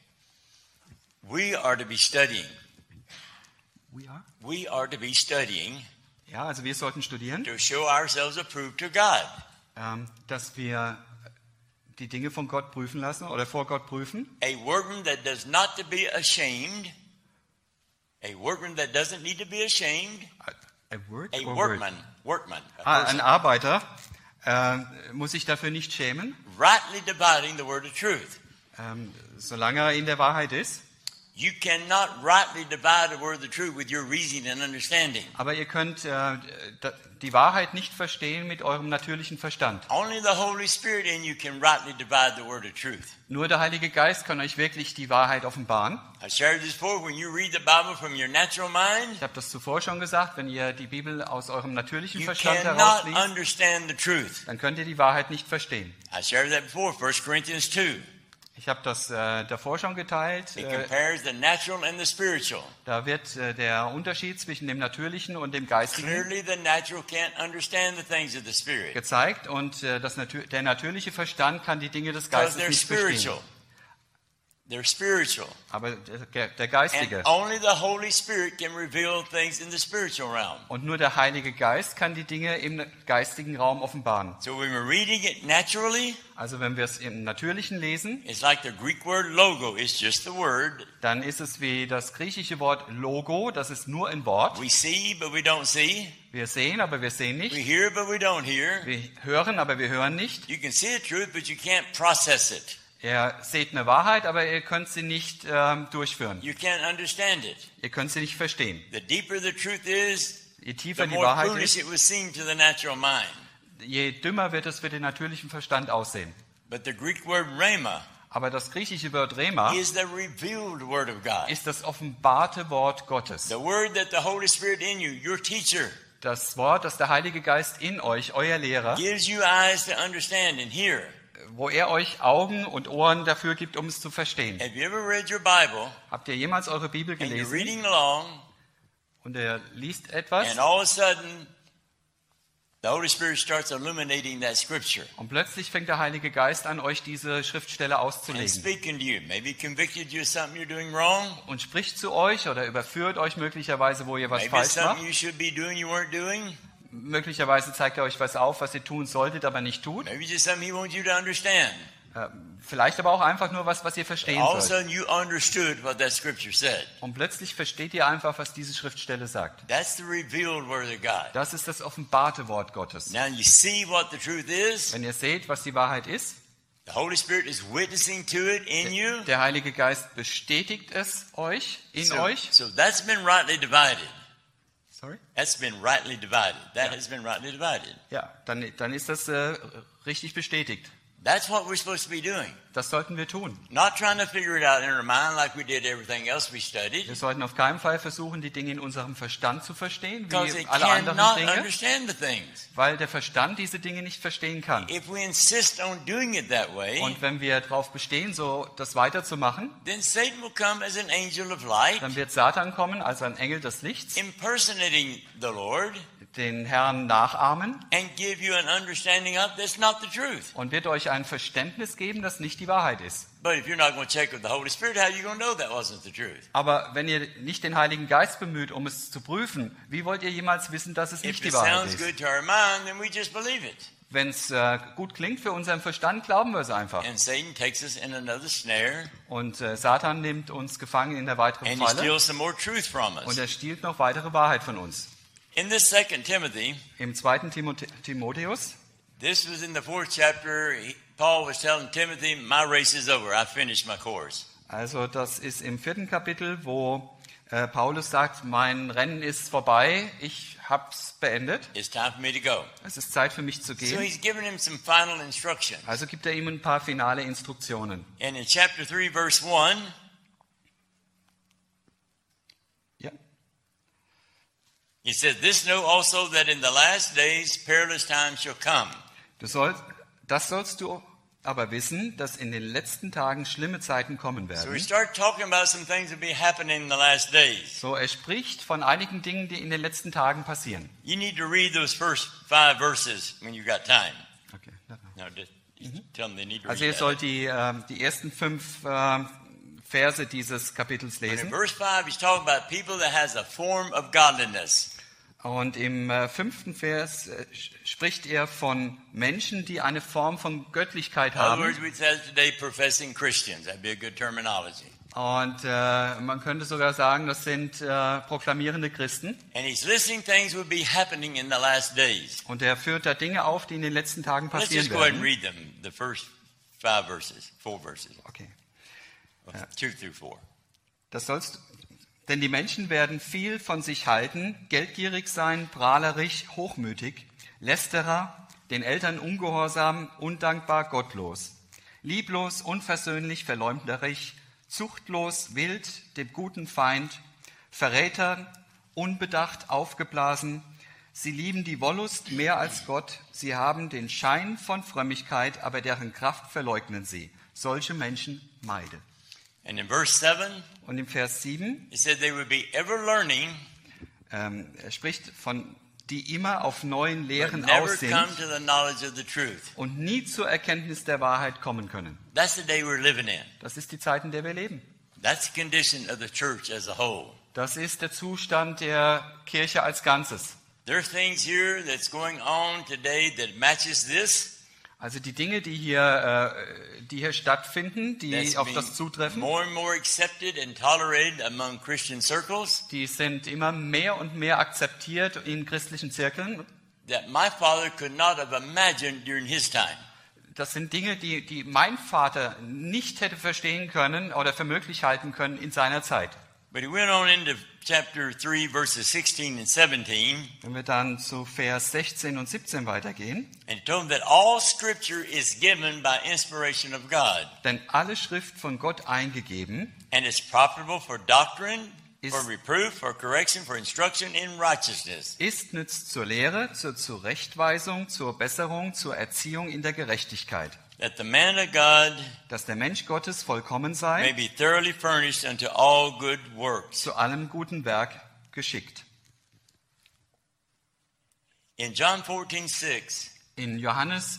We are to be studying. We are? We are to be studying Ja, also wir sollten studieren, to show ourselves approved to God. dass wir die Dinge von Gott prüfen lassen oder vor Gott prüfen. A workman that does not to be ashamed. A workman that doesn't need to be ashamed. A word A or workman. Workman. A Ein person. Arbeiter muss sich dafür nicht schämen, Rightly dividing the word of truth. solange er in der Wahrheit ist. You cannot rightly divide the word of the truth with your reasoning and understanding. Aber ihr könnt die Wahrheit nicht verstehen mit eurem natürlichen Verstand. Only the Holy Spirit in you can rightly divide the word of truth. Nur der Heilige Geist kann euch wirklich die Wahrheit offenbaren. I shared this before. When you read the Bible from your natural mind, Ich habe das zuvor schon gesagt, wenn ihr die Bibel aus eurem natürlichen you Verstand cannot herausliest, understand the truth. dann könnt ihr die Wahrheit nicht verstehen. I shared that before, 1 Corinthians 2. Ich habe das davor schon geteilt. It compares the natural and the spiritual. Da wird der Unterschied zwischen dem Natürlichen und dem Geistigen Clearly, the natural can't understand the things of the Spirit gezeigt und der natürliche Verstand kann die Dinge des because Geistes they're nicht verstehen. spiritual. They're spiritual. Aber der And Geistige only the Holy Spirit can reveal things in the spiritual realm. und nur der Heilige Geist kann die Dinge im geistigen Raum offenbaren. So when we're reading it naturally, Also wenn wir es im Natürlichen lesen, it's like the Greek word logo. It's just the word. dann ist es wie das griechische Wort Logo, das ist nur ein Wort. We see, but we don't see. Wir sehen, aber wir sehen We nicht. hear, but we don't hear. Wir hören, aber wir hören nicht. You can see the truth, but you can't process it. Ihr seht eine Wahrheit, aber ihr könnt sie nicht durchführen. You can't understand it. Ihr könnt sie nicht verstehen. The deeper the truth is, Je the tiefer die more Wahrheit foolish ist, it would seem to the natural mind. je dümmer wird es für den natürlichen Verstand aussehen. But the Greek word rhema Aber das griechische Wort Rema is the revealed word of God. ist das offenbarte Wort Gottes. The word that the Holy Spirit in you, your teacher, Das Wort, das der Heilige Geist in euch, euer Lehrer, gives you eyes to understand and hear. wo er euch Augen und Ohren dafür gibt, um es zu verstehen. Have you ever read your Bible Habt ihr jemals eure Bibel and you're gelesen reading along und er liest etwas and all of a sudden the Holy Spirit starts illuminating that scripture und plötzlich fängt der Heilige Geist an, euch diese Schriftstelle and auszulegen speaking to you, maybe convicted you of something you're doing wrong, und spricht zu euch oder überführt euch möglicherweise, wo ihr was maybe it's falsch something macht. you should be doing you weren't doing, Möglicherweise zeigt er euch was auf, was ihr tun solltet, aber nicht tut. maybe just something He wants you to understand. Vielleicht aber auch einfach nur was ihr verstehen All of a sollt. sudden you understood what that scripture said. Und plötzlich versteht ihr einfach, was diese Schriftstelle sagt. That's the revealed word of God. Das ist das offenbarte Wort Gottes. Now you see what the truth is. Wenn ihr seht, was die Wahrheit ist, The Holy Spirit is witnessing to it in you. der Heilige Geist bestätigt es euch, in euch. So that's been rightly divided. Sorry? That's been rightly divided. That has been rightly divided. Ja, dann ist das richtig bestätigt. That's what we're supposed to be doing. Das sollten wir tun. Not trying to figure it out in our mind like we did everything else we studied. Wir sollten auf keinen Fall versuchen, die Dinge in unserem Verstand zu verstehen, Because wie it alle anderen cannot Dinge, understand the things. weil der Verstand diese Dinge nicht verstehen kann. If we insist on doing it that way, Und wenn wir darauf bestehen, so das weiterzumachen, then Satan will come as an angel of light, dann wird Satan kommen als ein Engel des Lichts, impersonating the Lord, den Herrn nachahmen and give you an understanding of that's not the truth. und wird euch ein Verständnis geben, das nicht die Wahrheit ist. But if you're not going to check with the Holy Spirit, how are you going to know that wasn't the truth? Aber wenn ihr nicht den Heiligen Geist bemüht, um es zu prüfen, wie wollt ihr jemals wissen, dass es If nicht it die Wahrheit sounds ist? good to our mind, then we just believe it. Wenn es gut klingt für unseren Verstand, glauben wir es einfach. And Satan takes us in another snare, Und Satan nimmt uns gefangen in der weiteren and he Falle steals some more truth from und us. er stiehlt noch weitere Wahrheit von uns. In this 2 Timothy, Im 2. Timotheus, this was in the 4th chapter, Paul was telling Timothy, my race is over. I finished my course. also das ist im 4. Kapitel, wo Paulus sagt, mein Rennen ist vorbei, ich hab's beendet, It's time for me to go. es ist Zeit für mich zu So gehen. he's giving him some final instructions. Also gibt er ihm ein paar finale Instruktionen. And in chapter 3, verse 1, Ja. he said, this know also that in the last days perilous times shall come. Das sollst du aber wissen, dass in den letzten Tagen schlimme Zeiten kommen So we werden. start talking about some things that be happening in the last days. So, er spricht von einigen Dingen, die in den letzten Tagen passieren. You need to read those first 5 verses when you've got time. Okay. No, just tell them they need to Also read ihr that. sollt die ersten 5 Verse dieses Kapitels And in lesen. verse 5, he's talking about people that has a form of godliness. Und im 5. Vers spricht er von Menschen, die eine Form von Göttlichkeit In other haben. words, we say today professing Christians. That'd be a good terminology. Und man könnte sogar sagen, das sind proklamierende Christen. And he's listing things will be happening in the last days. Und er führt da Dinge auf, die in den letzten Tagen Let's passieren just go ahead and werden. read them, the first 4 verses, Okay. 2 through 4. Denn die Menschen werden viel von sich halten, geldgierig sein, prahlerisch, hochmütig, Lästerer, den Eltern ungehorsam, undankbar, gottlos, lieblos, unversöhnlich, verleumderisch, zuchtlos, wild, dem guten Feind, Verräter, unbedacht, aufgeblasen. Sie lieben die Wollust mehr als Gott. Sie haben den Schein von Frömmigkeit, aber deren Kraft verleugnen sie. Solche Menschen meide. And in verse 7, Und im Vers 7, it said they would be ever learning, er spricht von, die immer auf neuen but Lehren never aus sind come to the knowledge of the truth. und nie zur Erkenntnis der Wahrheit kommen können. That's the day we're living in. Das ist die Zeit, in der wir leben. That's the condition of the church as a whole. Das ist der Zustand der Kirche als Ganzes. There are things here that's going on today that matches this. Also die Dinge, die hier stattfinden, die That's auf being das zutreffen, more and more accepted and tolerated among Christian circles die sind immer mehr und mehr akzeptiert in christlichen Zirkeln. that my father could not have imagined during his time. Das sind Dinge, die mein Vater nicht hätte verstehen können oder für möglich halten können in seiner Zeit. But he went on into chapter 3, verses 16 and 17, Wenn wir dann zu Vers 16 und 17 weitergehen. and he told them that all scripture is given by inspiration of God, Denn alle Schrift von Gott eingegeben and is profitable for doctrine, Is- for reproof, for correction, for instruction in righteousness, ist, nützt zur Lehre, zur Zurechtweisung, zur Besserung, zur Erziehung in der Gerechtigkeit. that the man of God dass der Mensch Gottes vollkommen may sei, be thoroughly furnished unto all good works. zu allem guten Werk geschickt. In John 14:6, In Johannes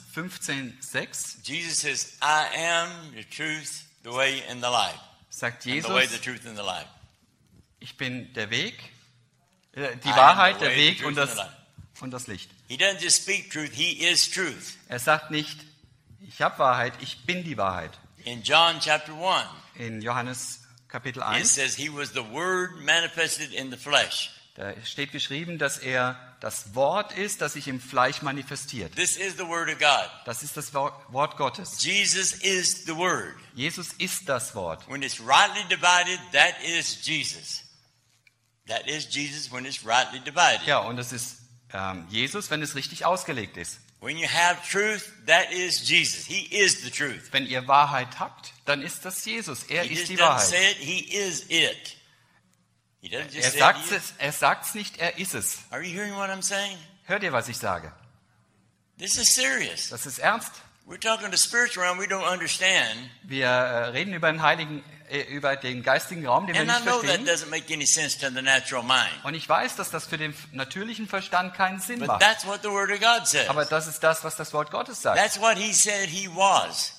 15,6 Jesus says, I am the truth, the way, and the life. sagt And the way, Jesus, the truth, and the life. ich bin der Weg, die am Wahrheit, the der way, Weg the und truth, and das, the life. und das Licht. He doesn't just speak truth, he is truth. Er sagt nicht, ich habe Wahrheit, ich bin die Wahrheit. In John chapter 1, In Johannes Kapitel it 1, says he was the Word manifested in the flesh. da steht geschrieben, dass er das Wort ist, das sich im Fleisch manifestiert. This is the Word of God. Das ist das Wort Gottes. Jesus is the Word. Jesus ist das Wort. When it's rightly divided, that is Jesus. That is Jesus when it's rightly divided. Ja, und es ist Jesus, wenn es richtig ausgelegt ist. When you have truth, that is Jesus. He is the truth. Wenn ihr Wahrheit habt, dann ist das Jesus. Er He ist just die doesn't Wahrheit. say it, he is it. He doesn't Er just say sagt it. es, nicht, er ist es. Are you hearing what I'm saying? Hört ihr, was ich sage? This is serious. Das ist ernst. We're talking to spiritual realm we don't understand. Wir reden über über den geistigen Raum, den wir And I nicht know that verstehen. doesn't make any sense to the natural mind. Und ich weiß, dass das für den natürlichen Verstand keinen Sinn But macht. that's what the Word of God says. Aber das ist das, was das Wort Gottes sagt. That's what he said he was.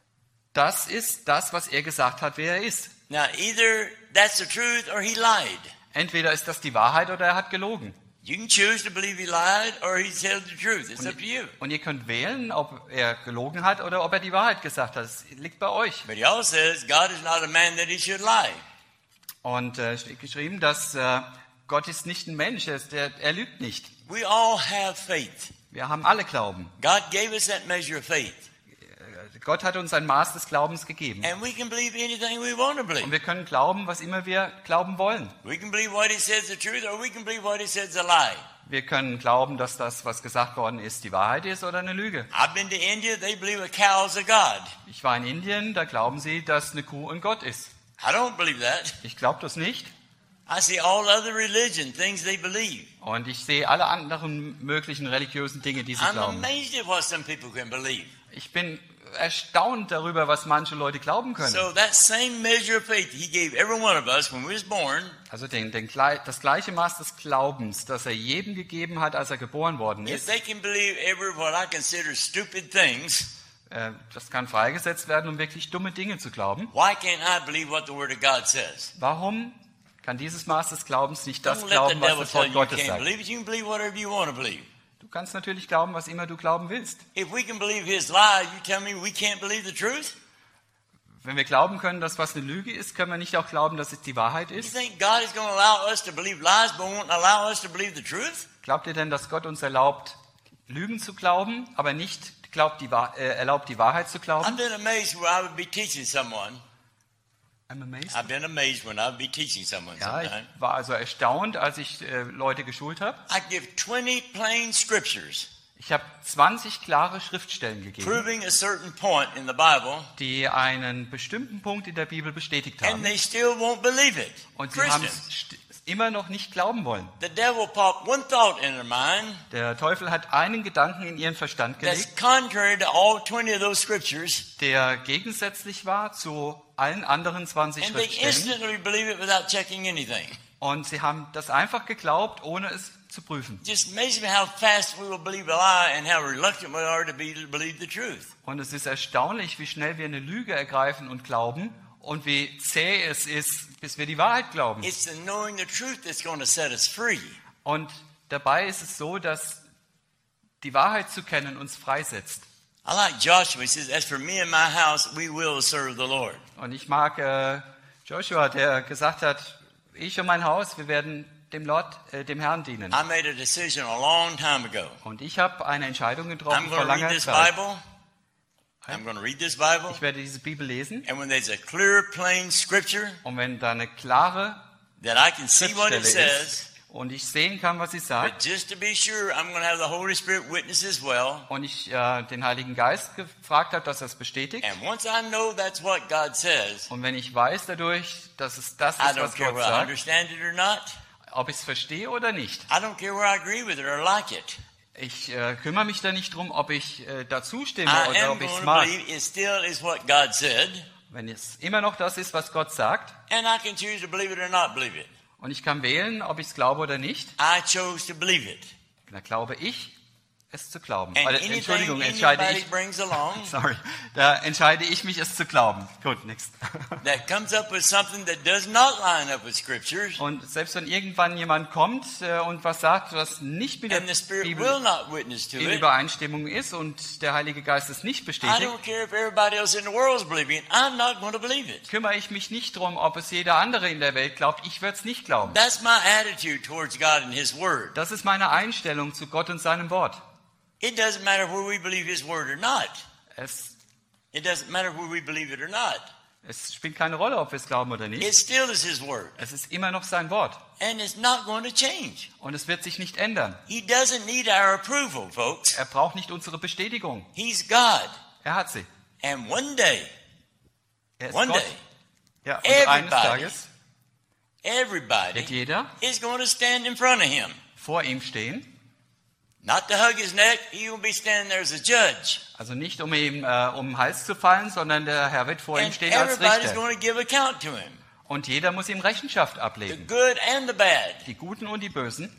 Das ist das, was er gesagt hat, wer er ist. Now, either that's the truth or he lied. Entweder ist das die Wahrheit oder er hat gelogen. You can choose to believe he lied or he said the truth. It's up to you. Und ihr könnt wählen, ob er gelogen hat oder ob er die Wahrheit gesagt hat. Das liegt bei euch. But he also says God is not a man that he should lie. Und steht geschrieben, dass Gott ist nicht ein Mensch, er lügt nicht. We all have faith. Wir haben alle Glauben. God gave us that measure of faith. Gott hat uns ein Maß des Glaubens gegeben. And we can believe anything we want to Und believe. wir können glauben, was immer wir glauben wollen. We can believe what he says is the truth or we can believe what he says is a lie. Wir können glauben, dass das, was gesagt worden ist, die Wahrheit ist oder eine Lüge. I've been to India, they believe a cow is a god. Ich war in Indien, da glauben sie, dass eine Kuh ein Gott ist. I don't believe that. Ich glaube das nicht. I see all other religion, things they believe. Und ich sehe alle anderen möglichen religiösen Dinge, die sie I'm glauben. amazed at what some people can believe. Ich bin erstaunt darüber, was manche Leute glauben können. So that same measure of faith he gave every one of us when we was born, Also das gleiche Maß des Glaubens, das er jedem gegeben hat, als er geboren worden if ist, they can believe every what I consider stupid things, das kann freigesetzt werden, um wirklich dumme Dinge zu glauben. why can't I believe what the Word of God says? Warum kann dieses Maß des Glaubens nicht das Don't let the glauben, was devil das tell Wort you you Gottes can't sagt? believe it. You can believe whatever you want to believe. Du kannst natürlich glauben, was immer du glauben willst. If we can believe his lie, you tell me we can't believe the truth? Wenn wir glauben können, dass was eine Lüge ist, können wir nicht auch glauben, dass es die Wahrheit You ist? think God is going to allow us to believe lies but won't allow us to believe the truth? Glaubt ihr denn, dass Gott uns erlaubt, Lügen zu glauben, aber nicht erlaubt, die Wahrheit zu I've glauben? been amazed where I would be teaching someone. I'm amazed. I've been amazed when I would be teaching someone Ja, ich sometime. war also erstaunt, als ich Leute geschult habe. I give 20 plain scriptures Ich habe 20 klare Schriftstellen gegeben, proving a certain point in the Bible, die einen bestimmten Punkt in der Bibel bestätigt and haben. they still won't believe it. Und sie haben Christians. es immer noch nicht glauben wollen. The devil popped one thought in their mind Der Teufel hat einen Gedanken in ihren Verstand gelegt, that's contrary to all 20 of those scriptures, der gegensätzlich war zu allen anderen 20 and they Schriftstellen. instantly believe it without checking anything. Und sie haben das einfach geglaubt, ohne es zu prüfen. Just amazes me how fast we will believe a lie and how reluctant we are to believe the truth. Und es ist erstaunlich, wie schnell wir eine Lüge ergreifen und glauben und wie zäh es ist, bis wir die Wahrheit glauben. It's the knowing the truth that's going to set us free. Und dabei ist es so, dass die Wahrheit zu kennen uns freisetzt. I like Joshua. He says, as for me and my house, we will serve the Lord. Und ich mag Joshua, der gesagt hat, ich und mein Haus, wir werden dem Herrn dienen. I made a decision a long time ago. Und ich habe eine Entscheidung I'm getroffen going vor to read langer this Zeit. Bible. I'm going to read this Bible. Ich werde diese Bibel lesen. And when there's a clear, plain scripture Und wenn da eine klare that I can see what it Schriftstelle says, ist und ich sehen kann, was sie but sagt, just to be sure, I'm going to have the Holy Spirit witness as well. und ich den Heiligen Geist gefragt habe, dass er es bestätigt, And once I know that's what God says, und wenn ich weiß dadurch, dass es das I ist, don't was care Gott whether I sagt, understand it or not. ob ich es verstehe oder nicht, I don't care whether I agree with it or like it. Ich kümmere mich da nicht drum, ob ich dazu stimme I oder am ob ich going es to mag. believe it still is what God said, Wenn es immer noch das ist, was Gott sagt, and I can choose to believe it or not believe it. und ich kann wählen, ob ich es glaube oder nicht, I chose to believe it. da glaube ich, es zu glauben. And Oder, anything Entschuldigung, entscheide anybody ich, brings along sorry, da entscheide ich mich, es zu glauben. Gut, next. that comes up with something that does not line up with Scriptures, Und selbst wenn irgendwann jemand kommt und was sagt, was nicht mit der and the Spirit will Bibel not witness to in it, Übereinstimmung ist und der Heilige Geist es nicht I bestätigt, don't care if everybody else in the world is believing it. I'm not going to believe it. kümmere ich mich nicht drum, ob es jeder andere in der Welt glaubt. Ich werde es nicht glauben. That's my attitude towards God and His Word. Das ist meine Einstellung zu Gott und seinem Wort. It doesn't matter whether we believe His Word or not. Es It doesn't matter whether we believe it or not. spielt keine Rolle, ob wir es glauben oder It nicht. still is His Word. Es ist immer noch sein Wort. And it's not going to change. Und es wird sich nicht ändern. He doesn't need our approval, folks. Er braucht nicht unsere Bestätigung. He's God. Er hat sie. And one day, Er ist one Gott. day, Ja, und eines everybody, Tages wird everybody jeder is going to stand in front of Him. vor ihm stehen. Not to hug His neck. He will be standing there as a judge. Also nicht, um ihm um den Hals zu fallen, sondern der Herr wird vor ihm And stehen als everybody's Richter. going to give account to Him. Und jeder muss ihm Rechenschaft The ablegen. good and the bad. Die Guten und die Bösen.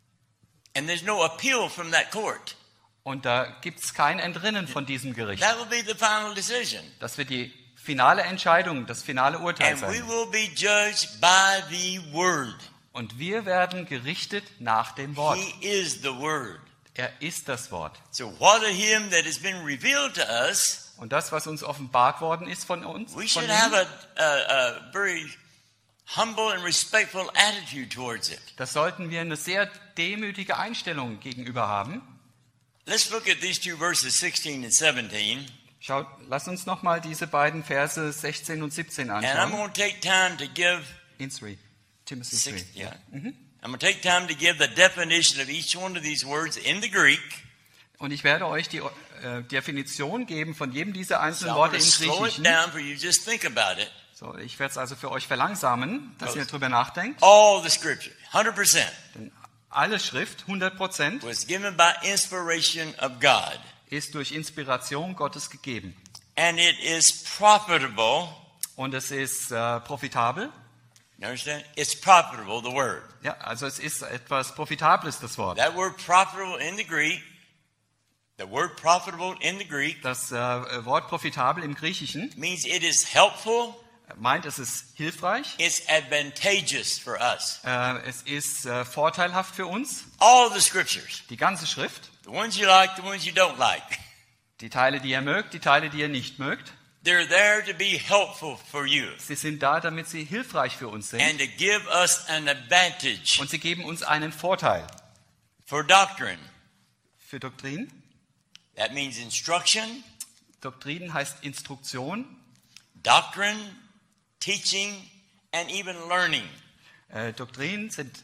And there's no appeal from that court. Und da gibt es kein Entrinnen von diesem Gericht. That will be the final decision. Das wird die finale Entscheidung, das finale Urteil And we sein. will be judged by the Word. Und wir werden gerichtet nach dem Wort. He is the Word. Er ist das Wort. So what of Him that has been revealed to us, Und das, was uns offenbart worden ist von uns, we von should ihm, have a very humble and respectful attitude towards it. das sollten wir eine sehr demütige Einstellung gegenüber haben. Let's look at these two verses, 16 and 17. Schaut, lass uns nochmal diese beiden Verse 16 und 17 And I'm anschauen. going to take time to give In 3. Timothy 3. yeah. I'm going to take time to give the definition of each one of these words in the Greek. Und ich werde euch die Definition geben von jedem dieser So einzelnen I'm Worte going to im slow it Griechischen. down for you. Just think about it. So, ich werde es also für euch verlangsamen, dass ihr drüber nachdenkt. All the Scripture, 100%, Denn alle Schrift, 100%, was given by inspiration of God. ist durch Inspiration Gottes gegeben. And it is profitable. Und es ist profitabel. You understand? It's profitable, the word. Ja, also es ist etwas Profitables, das Wort. That word profitable in the Greek, the word profitable in the Greek Das Wort profitabel im Griechischen means it is helpful, meint, es ist hilfreich, it's advantageous for us. es ist vorteilhaft für uns. All the scriptures, Die ganze Schrift, the ones you like, the ones you don't like, die Teile, die ihr mögt, die Teile, die ihr nicht mögt, they're there to be helpful for you sie sind da, damit sie hilfreich für uns sind. and to give us an advantage Und sie geben uns einen Vorteil. for doctrine. Für Doktrin. That means instruction, Doktrin heißt Instruktion. doctrine, teaching, and even learning. Doktrin sind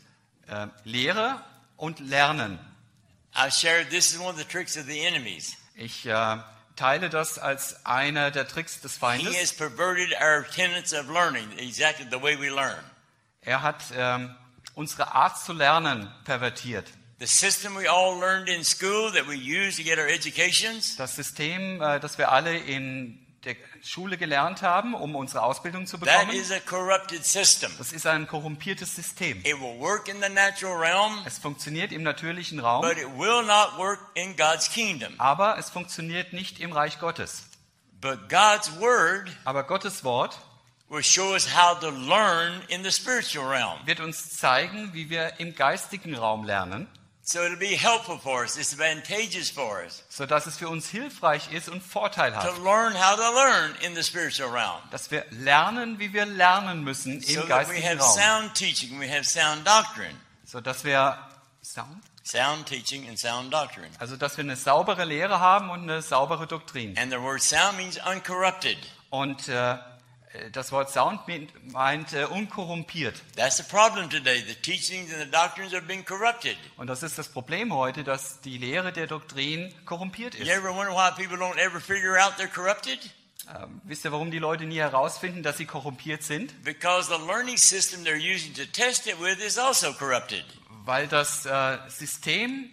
Lehre und Lernen. I've shared this is one of the tricks of the enemies. Ich teile das als einer der Tricks des He Feindes. has perverted our tenets of learning, exactly the way we learn. Er hat unsere Art zu lernen pervertiert. The system we all learned in school that we use to get our educations, Das System, das wir alle in der Schule gelernt haben, um unsere Ausbildung zu that bekommen, is a corrupted system. das ist ein korrumpiertes System. It will work in the natural realm, Es funktioniert im natürlichen Raum, but it will not work in God's kingdom. aber es funktioniert nicht im Reich Gottes. But God's word Aber Gottes Wort will show us how to learn in the spiritual realm. wird uns zeigen, wie wir im geistigen Raum lernen, So it'll be helpful for us. It's advantageous for us sodass es für uns hilfreich ist und to vorteilhaft, learn how to learn in the spiritual realm. dass wir lernen, wie wir lernen müssen So im that we geistigen have Raum, sound teaching, we have sound doctrine. sodass wir Sound? Sound teaching and sound doctrine. Also, dass wir eine saubere Lehre haben und eine saubere Doktrin. And the word sound means uncorrupted. Und das Wort Sound meint unkorrumpiert. That's the problem today. The teachings and the doctrines are being corrupted. Und das ist das Problem heute, dass die Lehre der Doktrin korrumpiert You ist. ever wonder why people don't ever figure out they're corrupted? Wisst ihr, warum die Leute nie herausfinden, dass sie korrumpiert sind? Because the learning system they're using to test it with is also corrupted. Weil das System,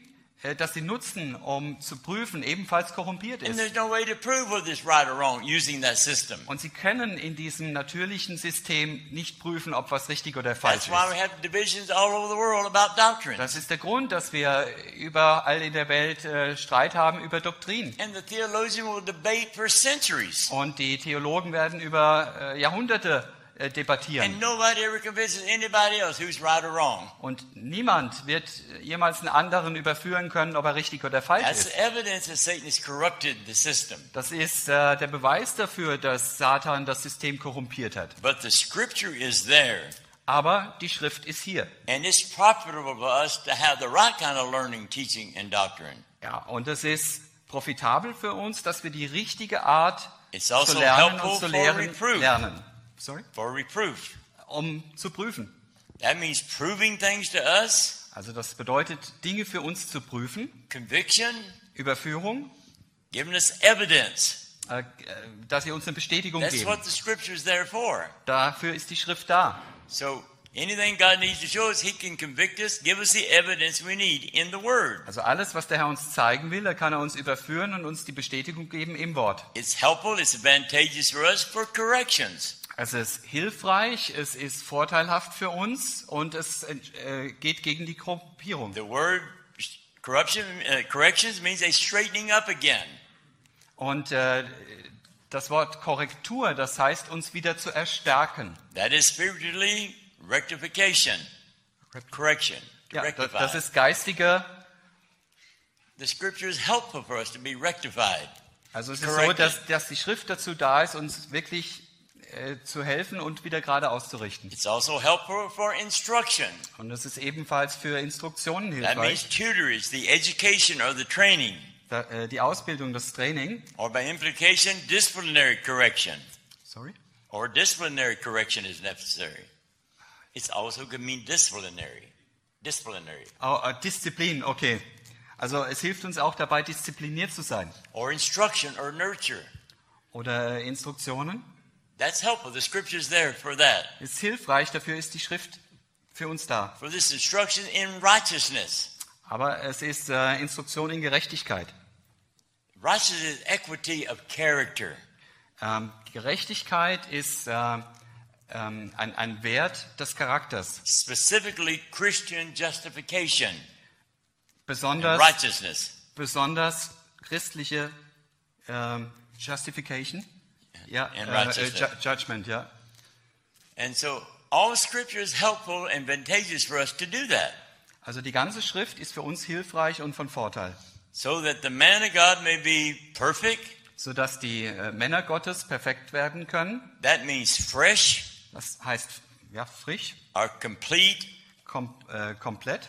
das sie nutzen, um zu prüfen, ebenfalls korrumpiert And ist. there's no way to prove whether it's right or wrong using that system. Und sie können in diesem natürlichen System nicht prüfen, ob was richtig oder falsch That's why we ist. have divisions all over the world about doctrine. Das ist der Grund, dass wir überall in der Welt Streit haben über Doktrin. And the theologian will debate for centuries. Und die Theologen werden über Jahrhunderte debattieren. And nobody ever convinces anybody else who's right or wrong. Und niemand wird jemals einen anderen überführen können, ob er richtig oder falsch That's ist. the evidence that Satan has corrupted the system. Das ist der Beweis dafür, dass Satan das System korrumpiert hat. But the scripture is there. Aber die Schrift ist hier. And it's profitable for us to have the right kind of learning, teaching, and doctrine. Ja, und es ist profitabel für uns, dass wir die richtige Art It's also zu lernen helpful und zu for lehren reproof. lernen. Sorry? For reproof. Um zu prüfen. That means proving things to us, Also das bedeutet, Dinge für uns zu prüfen, conviction, Überführung, giving us evidence. dass sie uns eine Bestätigung That's geben. what the scripture is there for. Dafür ist die Schrift da. So anything God needs to show us, He can convict us, give us the evidence we need in the Word. Also alles, was der Herr uns zeigen will, da kann er uns überführen und uns die Bestätigung geben im Wort. It's helpful, it's advantageous for us for corrections. Es ist hilfreich, es ist vorteilhaft für uns und es geht gegen die Korrumpierung. The word corrections means a straightening up again. Und das Wort Korrektur, das heißt, uns wieder zu erstärken. That is spiritually rectification, correction, to Ja, rectify. das ist geistige. The scripture is helpful for us to be rectified. Also es ist so, Corrected. dass die Schrift dazu da ist, uns wirklich zu helfen und wieder gerade auszurichten. It's also helpful for instruction. Und es ist ebenfalls für Instruktionen That means hilfreich. tutorage, the education or the training, Die Ausbildung, das Training. or by implication, disciplinary correction, Sorry? or disciplinary correction is necessary. It's also could mean disciplinary. Disziplin, okay. Also es hilft uns auch dabei, diszipliniert zu sein. Or instruction or nurture. Oder Instruktionen. That's helpful. The scripture is there for that. Ist hilfreich, dafür ist die Schrift für uns da. For this instruction in righteousness. Aber es ist Instruktion in Gerechtigkeit. Righteousness is equity of character. Gerechtigkeit ist ein Wert des Charakters. Specifically Christian justification and Besonders righteousness. Christliche Justification. Ja, And righteousness. Judgment, ja. And so all scripture is helpful and advantageous for us to do that. Also die ganze Schrift ist für uns hilfreich und von Vorteil, So that the man of God may be perfect. sodass die Männer Gottes perfekt werden können. That means fresh Das heißt, ja, frisch, or complete komplett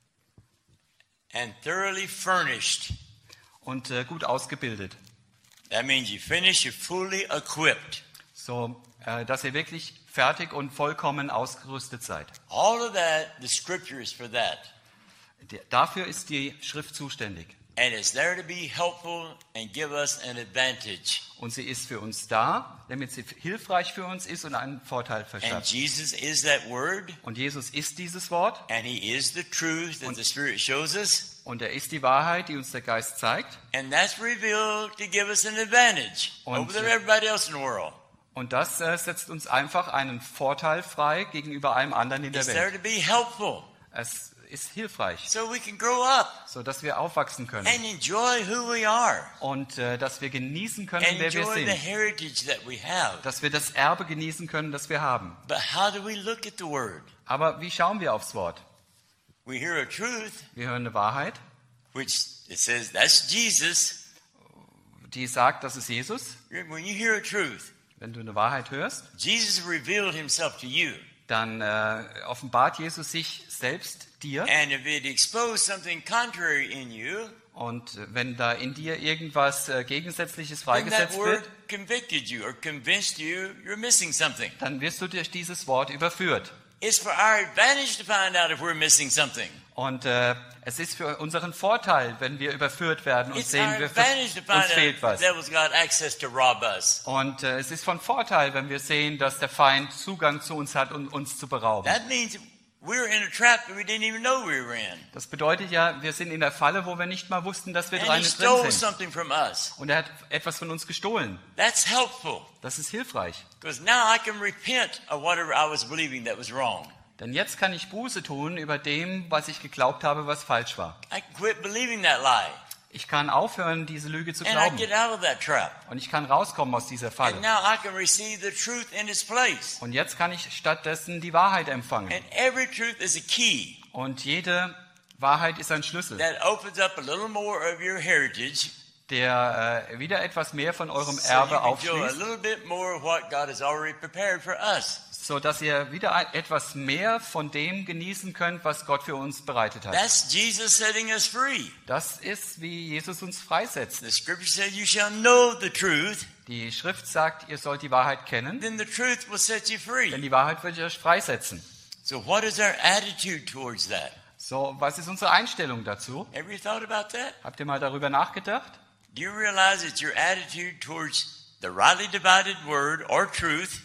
and thoroughly furnished. und gut ausgebildet. That means you finish, you're fully equipped. So, dass ihr wirklich fertig und vollkommen ausgerüstet seid. All of that, the scripture is for that. Dafür ist die Schrift zuständig. And it's there to be helpful and give us an advantage. Und sie ist für uns da, damit sie hilfreich für uns ist und einen Vorteil And verschafft. Jesus is that word, Und Jesus ist dieses Wort and He is the truth that the Spirit shows us, und er ist die Wahrheit, die uns der Geist zeigt. and that's revealed to give us an advantage Und, over everybody else in the world. Und das setzt uns einfach einen Vorteil frei gegenüber allem anderen in der It's there Welt. to be helpful, Es ist hilfreich, so we can grow up sodass wir aufwachsen können and enjoy who we are, und dass wir genießen können, and wer wir enjoy the sind. heritage that we have. Dass wir das Erbe genießen können, das wir haben. But how do we look at the Word? Aber wie schauen wir aufs Wort? We hear a truth, Wir hören eine Wahrheit, which it says that's Jesus. die sagt, das ist Jesus. When you hear a truth, Wenn du eine Wahrheit hörst, Jesus revealed Himself to you. dann offenbart Jesus sich selbst dir. And if it exposed something contrary in you, Und wenn da in dir irgendwas Gegensätzliches then that freigesetzt word wird, convicted you or convinced you you're missing something. dann wirst du durch dieses Wort überführt. It's for our advantage to find out if we're missing something. Und es ist für unseren Vorteil, wenn wir überführt werden und It's sehen, our wir, advantage to uns find out fehlt if the was. devil's got access to rob us. Und es ist von Vorteil, wenn wir sehen, dass der Feind Zugang zu uns hat, um uns zu berauben. That means we're in a trap that we didn't even know we were in. Das bedeutet ja, wir sind in der Falle, wo wir nicht mal wussten, dass wir And drin he stole sind. something from us. Und er hat etwas von uns gestohlen. That's helpful. Das ist hilfreich. Because now I can repent of whatever I was believing that was wrong. Denn jetzt kann ich Buße tun über dem, was ich geglaubt habe, was falsch war. I can quit believing that lie. Ich kann aufhören, diese Lüge zu And I glauben. get out of that trap. Und ich kann rauskommen aus dieser And Falle. now I can receive the truth in its place. Und jetzt kann ich stattdessen die Wahrheit empfangen. And every truth is a key Und jede Wahrheit ist ein Schlüssel, that opens up a little more of your heritage, der wieder etwas mehr von eurem so you Erbe can enjoy a aufschließt, little bit more of what God has already prepared for us. so dass ihr wieder etwas mehr von dem genießen könnt, was Gott für uns bereitet hat. That's Jesus setting us free. Das ist, wie Jesus uns freisetzt. The scripture says you shall know the truth, Die Schrift sagt, ihr sollt die Wahrheit kennen, then the truth will set you denn free. die Wahrheit wird euch freisetzen. So what is our attitude towards that? So, was ist unsere Einstellung dazu? Ever you thought about that? Habt ihr mal darüber nachgedacht? Do you realize that your attitude towards the rightly divided word or truth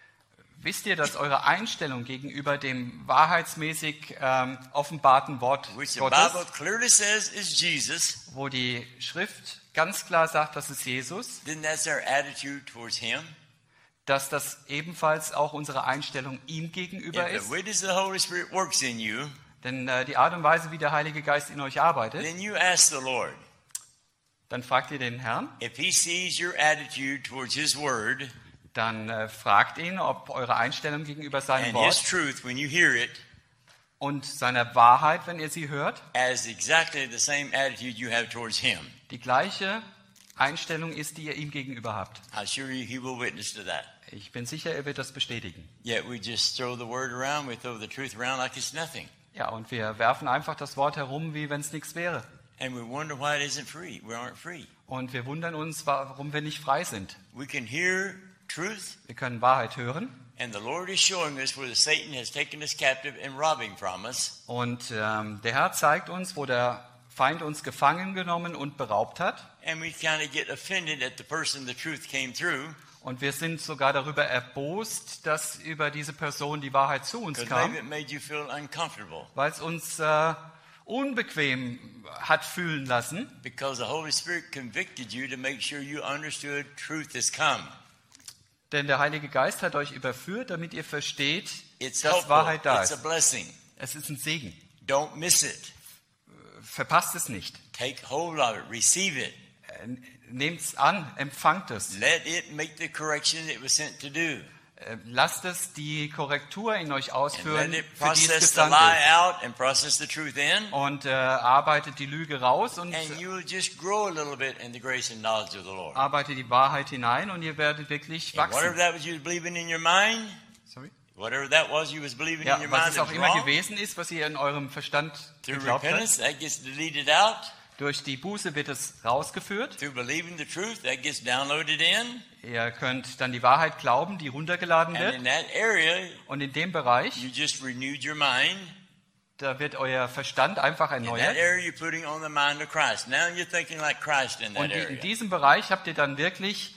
Wisst ihr, dass eure Einstellung gegenüber dem wahrheitsmäßig offenbarten Wort which the Gottes, Bible clearly says is Jesus, wo die Schrift ganz klar sagt, das ist Jesus, then that's our attitude towards Him. dass das ebenfalls auch unsere Einstellung ihm gegenüber If ist? the witness of the Holy Spirit works in you, Denn die Art und Weise, wie der Heilige Geist in euch arbeitet, then you ask the Lord. dann fragt ihr den Herrn, If He sees your attitude towards His Word dann fragt ihn, ob eure Einstellung gegenüber seinem and His Wort truth when you hear it und seiner Wahrheit, wenn ihr sie hört, as exactly the same attitude you have towards Him, die gleiche Einstellung ist, die ihr ihm gegenüber habt. I assure you He will witness to that. Ich bin sicher, er wird das bestätigen. Yet we just throw the Word around, we throw the truth around like it's nothing. Ja, und wir werfen einfach das Wort herum, wie wenn es nichts wäre. And we wonder why it isn't free. We aren't free. Und wir wundern uns, warum wir nicht frei sind. We can hear truth, Wir können Wahrheit hören. and the Lord is showing us where Satan has taken us captive and robbing from us. Und der Herr zeigt uns, wo der Feind uns gefangen genommen und beraubt hat. And we kind of get offended at the person the truth came through, Und wir sind sogar darüber erbost, dass über diese Person die Wahrheit zu uns because maybe kam, it made you feel uncomfortable. weil es uns unbequem hat fühlen lassen, Because the Holy Spirit convicted you to make sure you understood truth has come. denn der Heilige Geist hat euch überführt, damit ihr versteht, It's dass helpful. Wahrheit da It's a ist. blessing. Es ist ein Segen. Don't miss it. Verpasst es nicht. Take hold of it. Receive it. Nehmt es an, empfangt es. Let it make the correction it was sent to do. Lasst es die Korrektur in euch And ausführen, let it für die es process the gesandt lie ist. out and process the truth in. Und arbeitet die Lüge raus und And you will just grow a little bit in the grace and knowledge of the Lord. arbeitet die Wahrheit hinein und ihr werdet wirklich And whatever wachsen. that was you was believing in your mind, Sorry? whatever that was you was believing Ja, in your was mind es that auch was immer wrong, gewesen ist, was ihr in eurem Verstand through geglaubt repentance, habt, that gets deleted out. durch die Buße wird es rausgeführt. Through believing the truth, that gets downloaded in. Ihr könnt dann die Wahrheit glauben, die runtergeladen And wird. in that area, Und in dem Bereich, you just renewed your mind. da wird euer Verstand einfach In that erneuert. area, you're putting on the mind of Christ. Now you're thinking like Christ in that Und in area. diesem Bereich habt ihr dann wirklich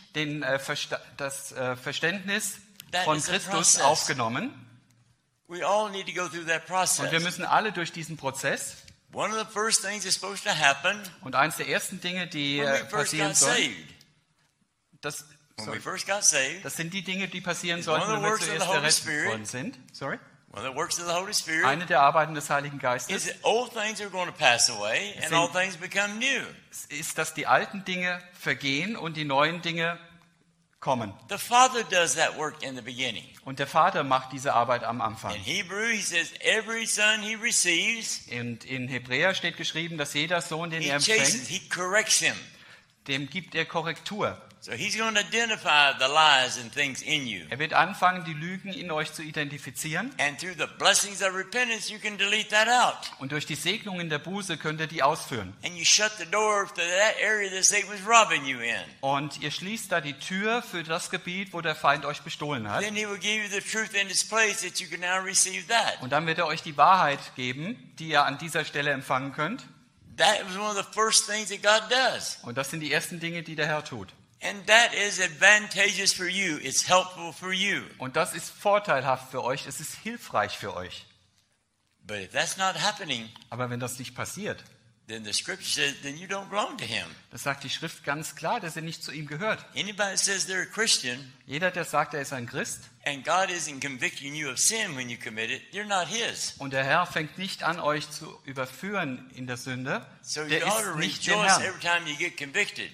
das Verständnis That von is a Christus process. aufgenommen. We all need to go through that Und wir process. müssen alle durch diesen Prozess. One of the first things that's supposed to happen Und eines der ersten Dinge, die when we first passieren got sollen, saved. das, When sorry, we first got saved, das sind die Dinge, die passieren It's sollten, one of wenn the wir works of the zuerst Holy errettet Spirit. worden sind. Sorry. one of the works of the Holy Spirit, Eine der Arbeiten des Heiligen Geistes is that old things are going to pass away and Sind- all things become new. ist, dass die alten Dinge vergehen und die neuen Dinge kommen. The Father does that work in the beginning. Und der Vater macht diese Arbeit am Anfang. In Hebrew, he says, every son he receives, Und in Hebräer steht geschrieben, dass jeder Sohn, den he er chastens, empfängt, he corrects him. dem gibt er Korrektur. So he's going to identify the lies and things in you. Er wird anfangen, die Lügen in euch zu identifizieren. And through the blessings of repentance, you can delete that out. Und durch die Segnungen der Buße könnt ihr die ausführen. And you shut the door to that area that Satan was robbing you in. Und ihr schließt da die Tür für das Gebiet, wo der Feind euch bestohlen hat. Then he will give you the truth in its place that you can now receive that. Und dann wird er euch die Wahrheit geben, die ihr an dieser Stelle empfangen könnt. That was one of the first things that God does. Und das sind die ersten Dinge, die der Herr tut. And that is advantageous for you. It's helpful for you. Und das ist vorteilhaft für euch, es ist hilfreich für euch. But if that's not happening, Aber wenn das nicht passiert, then the scripture says, then you don't belong to him. das sagt die Schrift ganz klar, dass er nicht zu ihm gehört. Anybody that says they're a Christian Jeder, der sagt, er ist ein Christ and God isn't convicting you of sin when you commit it, you're not his. und der Herr fängt nicht an, euch zu überführen in der Sünde, So der you ought ist to nicht dem rejoice Herrn. every time you get convicted.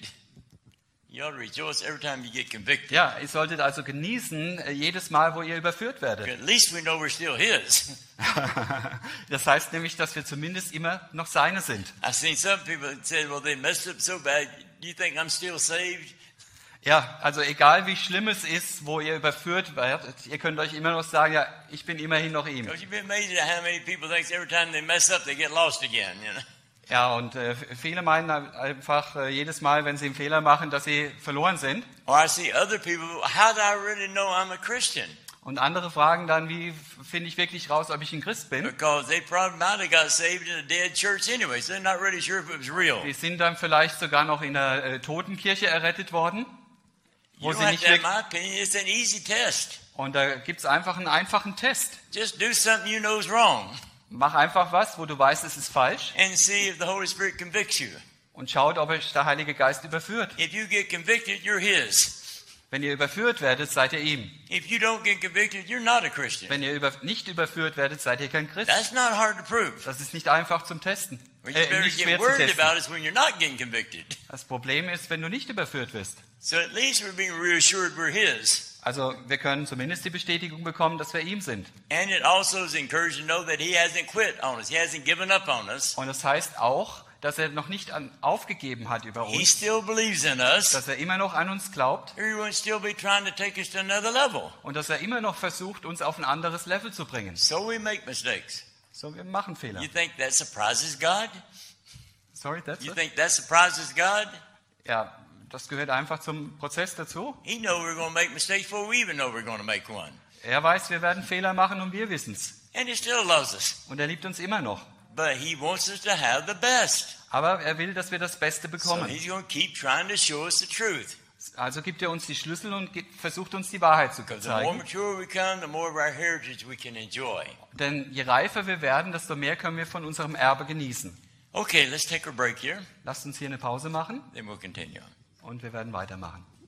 You ought to rejoice every time you get convicted. Ja, ihr solltet also genießen, jedes Mal, wo ihr überführt werdet. At least we know we're still his. Das heißt nämlich, dass wir zumindest immer noch seine sind. I've seen some people that say, well, they messed up so bad, do you think I'm still saved? Ja, also egal wie schlimm es ist, wo ihr überführt werdet, ihr könnt euch immer noch sagen, ja, ich bin immerhin noch ihm. Because you'd be amazed at how many people think every time they mess up, they get lost again. You know? Ja, und viele meinen einfach jedes Mal, wenn sie einen Fehler machen, dass sie verloren sind. Or I see other people, how do I really know I'm a Christian? Und andere fragen dann, wie finde ich wirklich raus, ob ich ein Christ bin? Because they probably might have got saved in a dead church anyway, so they're not really sure if it was real. Die sind dann vielleicht sogar noch in der Totenkirche errettet worden, You wo don't sie have nicht to have wirklich... my opinion, it's an easy test. Und da gibt's einfach einen einfachen Test. Just do something you know is wrong Mach einfach was, wo du weißt, es ist falsch, and see if the Holy Spirit convicts you. und schaut, ob euch der Heilige Geist überführt. If you get convicted, you're his. Wenn ihr überführt werdet, seid ihr ihm. If you don't get convicted, you're not a Christian. Wenn ihr nicht überführt werdet, seid ihr kein Christ. That's not hard to prove. Das ist nicht einfach zum Testen. What you better Nicht get schwer zu worried testen. about is when you're not getting convicted. Das Problem ist, wenn du nicht überführt wirst. So at least we're being reassured we're his. Also wir können zumindest die Bestätigung bekommen, dass wir ihm sind. And it also is encouraging to know that he hasn't quit on us. He hasn't given up on us. Und das heißt auch, dass er noch nicht aufgegeben hat über He uns, still believes in us. dass er immer noch an uns glaubt He won't still be trying to take us to another level. und dass er immer noch versucht, uns auf ein anderes Level zu bringen. So we make mistakes. So, wir machen Fehler. You think that surprises God? Sorry, that's You it? think that surprises God? Ja, das gehört einfach zum Prozess dazu. He knows we're going to make mistakes before we even know we're going to make one. Er weiß, wir werden Fehler machen und wir wissen's. And he still loves us. Und er liebt uns immer noch. But he wants us to have the best. Aber er will, dass wir das Beste So bekommen. he's going to keep trying to show us the truth. Also gibt er uns die Schlüssel und versucht uns die Wahrheit zu Because the more zeigen. mature we come, the more of our heritage we can enjoy. Denn je reifer wir werden, desto mehr können wir von unserem Erbe genießen. Okay, let's take a break here. Lasst uns hier eine Pause machen Then we'll continue on. und wir werden weitermachen.